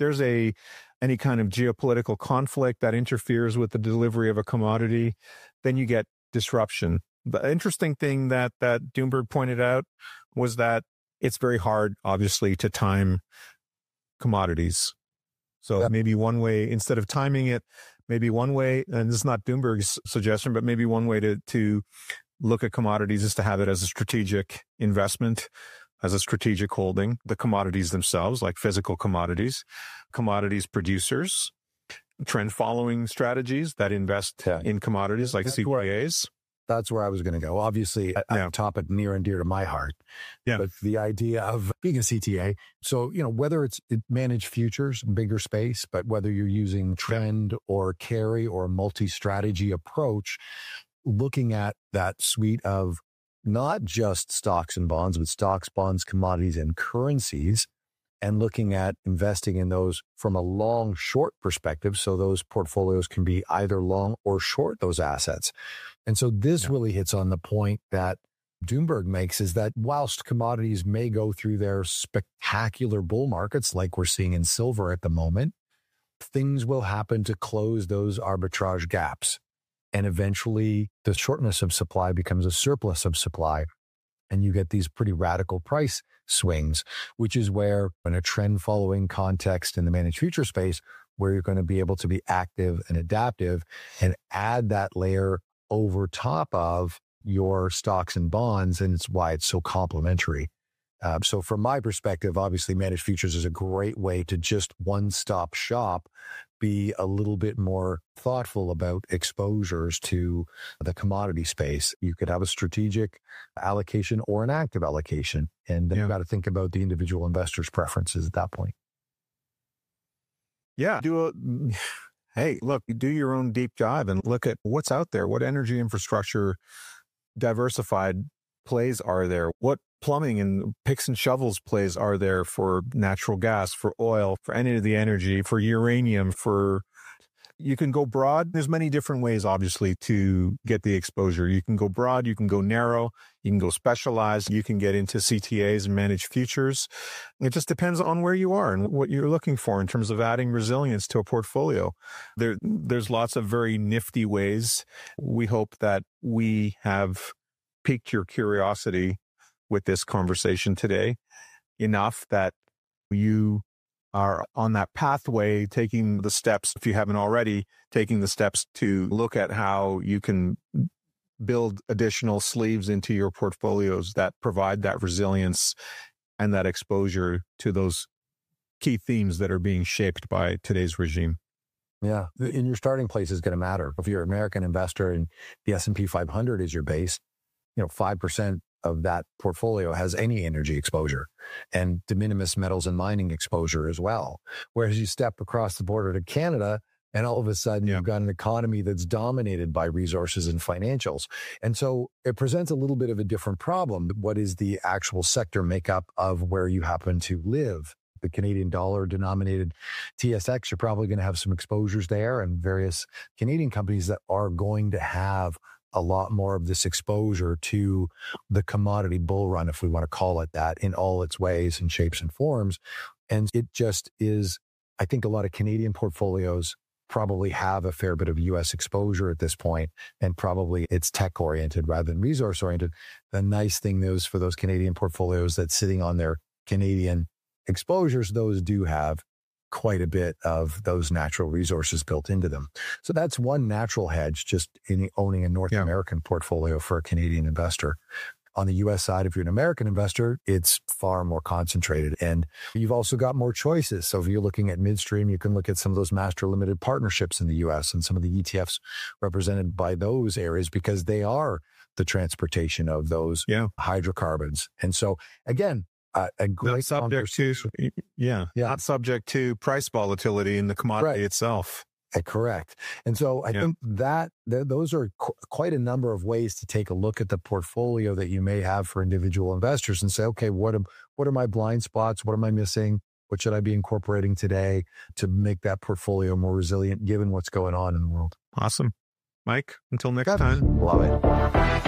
any kind of geopolitical conflict that interferes with the delivery of a commodity, then you get disruption. The interesting thing that Doomberg pointed out was that it's very hard, obviously, to time commodities. So maybe one way, instead of timing it, maybe one way, and this is not Doomberg's suggestion, but maybe one way to look at commodities is to have it as a strategic investment, as a strategic holding. The commodities themselves, like physical commodities producers, trend following strategies that invest in commodities like CPAs. That's where I was going to go. Obviously, a topic near and dear to my heart. Yeah. But the idea of being a CTA, so, whether it's managed futures, bigger space, but whether you're using trend or carry or multi-strategy approach, looking at that suite of not just stocks and bonds, but stocks, bonds, commodities, and currencies, and looking at investing in those from a long short perspective. So those portfolios can be either long or short those assets. And so this really hits on the point that Doomberg makes is that whilst commodities may go through their spectacular bull markets like we're seeing in silver at the moment, things will happen to close those arbitrage gaps. And eventually the shortness of supply becomes a surplus of supply. And you get these pretty radical price swings, which is where in a trend following context in the managed future space, where you're going to be able to be active and adaptive and add that layer over top of your stocks and bonds. And it's why it's so complementary. So from my perspective, obviously managed futures is a great way to just one-stop shop, be a little bit more thoughtful about exposures to the commodity space. You could have a strategic allocation or an active allocation. And then you've got to think about the individual investor's preferences at that point. Yeah. Hey, look, do your own deep dive and look at what's out there. What energy infrastructure diversified plays are there? What plumbing and picks and shovels plays are there for natural gas, for oil, for any of the energy, for uranium, you can go broad. There's many different ways, obviously, to get the exposure. You can go broad, you can go narrow, you can go specialized, you can get into CTAs and managed futures. It just depends on where you are and what you're looking for in terms of adding resilience to a portfolio. There's lots of very nifty ways. We hope that we have piqued your curiosity with this conversation today enough that you are on that pathway, taking the steps, if you haven't already, taking the steps to look at how you can build additional sleeves into your portfolios that provide that resilience and that exposure to those key themes that are being shaped by today's regime. Yeah. And your starting place is going to matter. If you're an American investor and the S&P 500 is your base, 5% of that portfolio has any energy exposure and de minimis metals and mining exposure as well. Whereas you step across the border to Canada and all of a sudden you've got an economy that's dominated by resources and financials. And so it presents a little bit of a different problem. What is the actual sector makeup of where you happen to live? The Canadian dollar denominated TSX, you're probably going to have some exposures there, and various Canadian companies that are going to have a lot more of this exposure to the commodity bull run, if we want to call it that, in all its ways and shapes and forms. And it just is, I think a lot of Canadian portfolios probably have a fair bit of US exposure at this point, and probably it's tech oriented rather than resource oriented. The nice thing is for those Canadian portfolios that's sitting on their Canadian exposures, those do have quite a bit of those natural resources built into them. So that's one natural hedge, just in owning a North American portfolio for a Canadian investor. On the US side, if you're an American investor, it's far more concentrated, and you've also got more choices. So if you're looking at midstream, you can look at some of those master limited partnerships in the US and some of the ETFs represented by those areas, because they are the transportation of those hydrocarbons. And so again, a great not subject to, not subject to price volatility in the commodity itself. Correct. And so I think that those are quite a number of ways to take a look at the portfolio that you may have for individual investors and say, okay, what are my blind spots? What am I missing? What should I be incorporating today to make that portfolio more resilient given what's going on in the world? Awesome. Mike, until next time. Love it.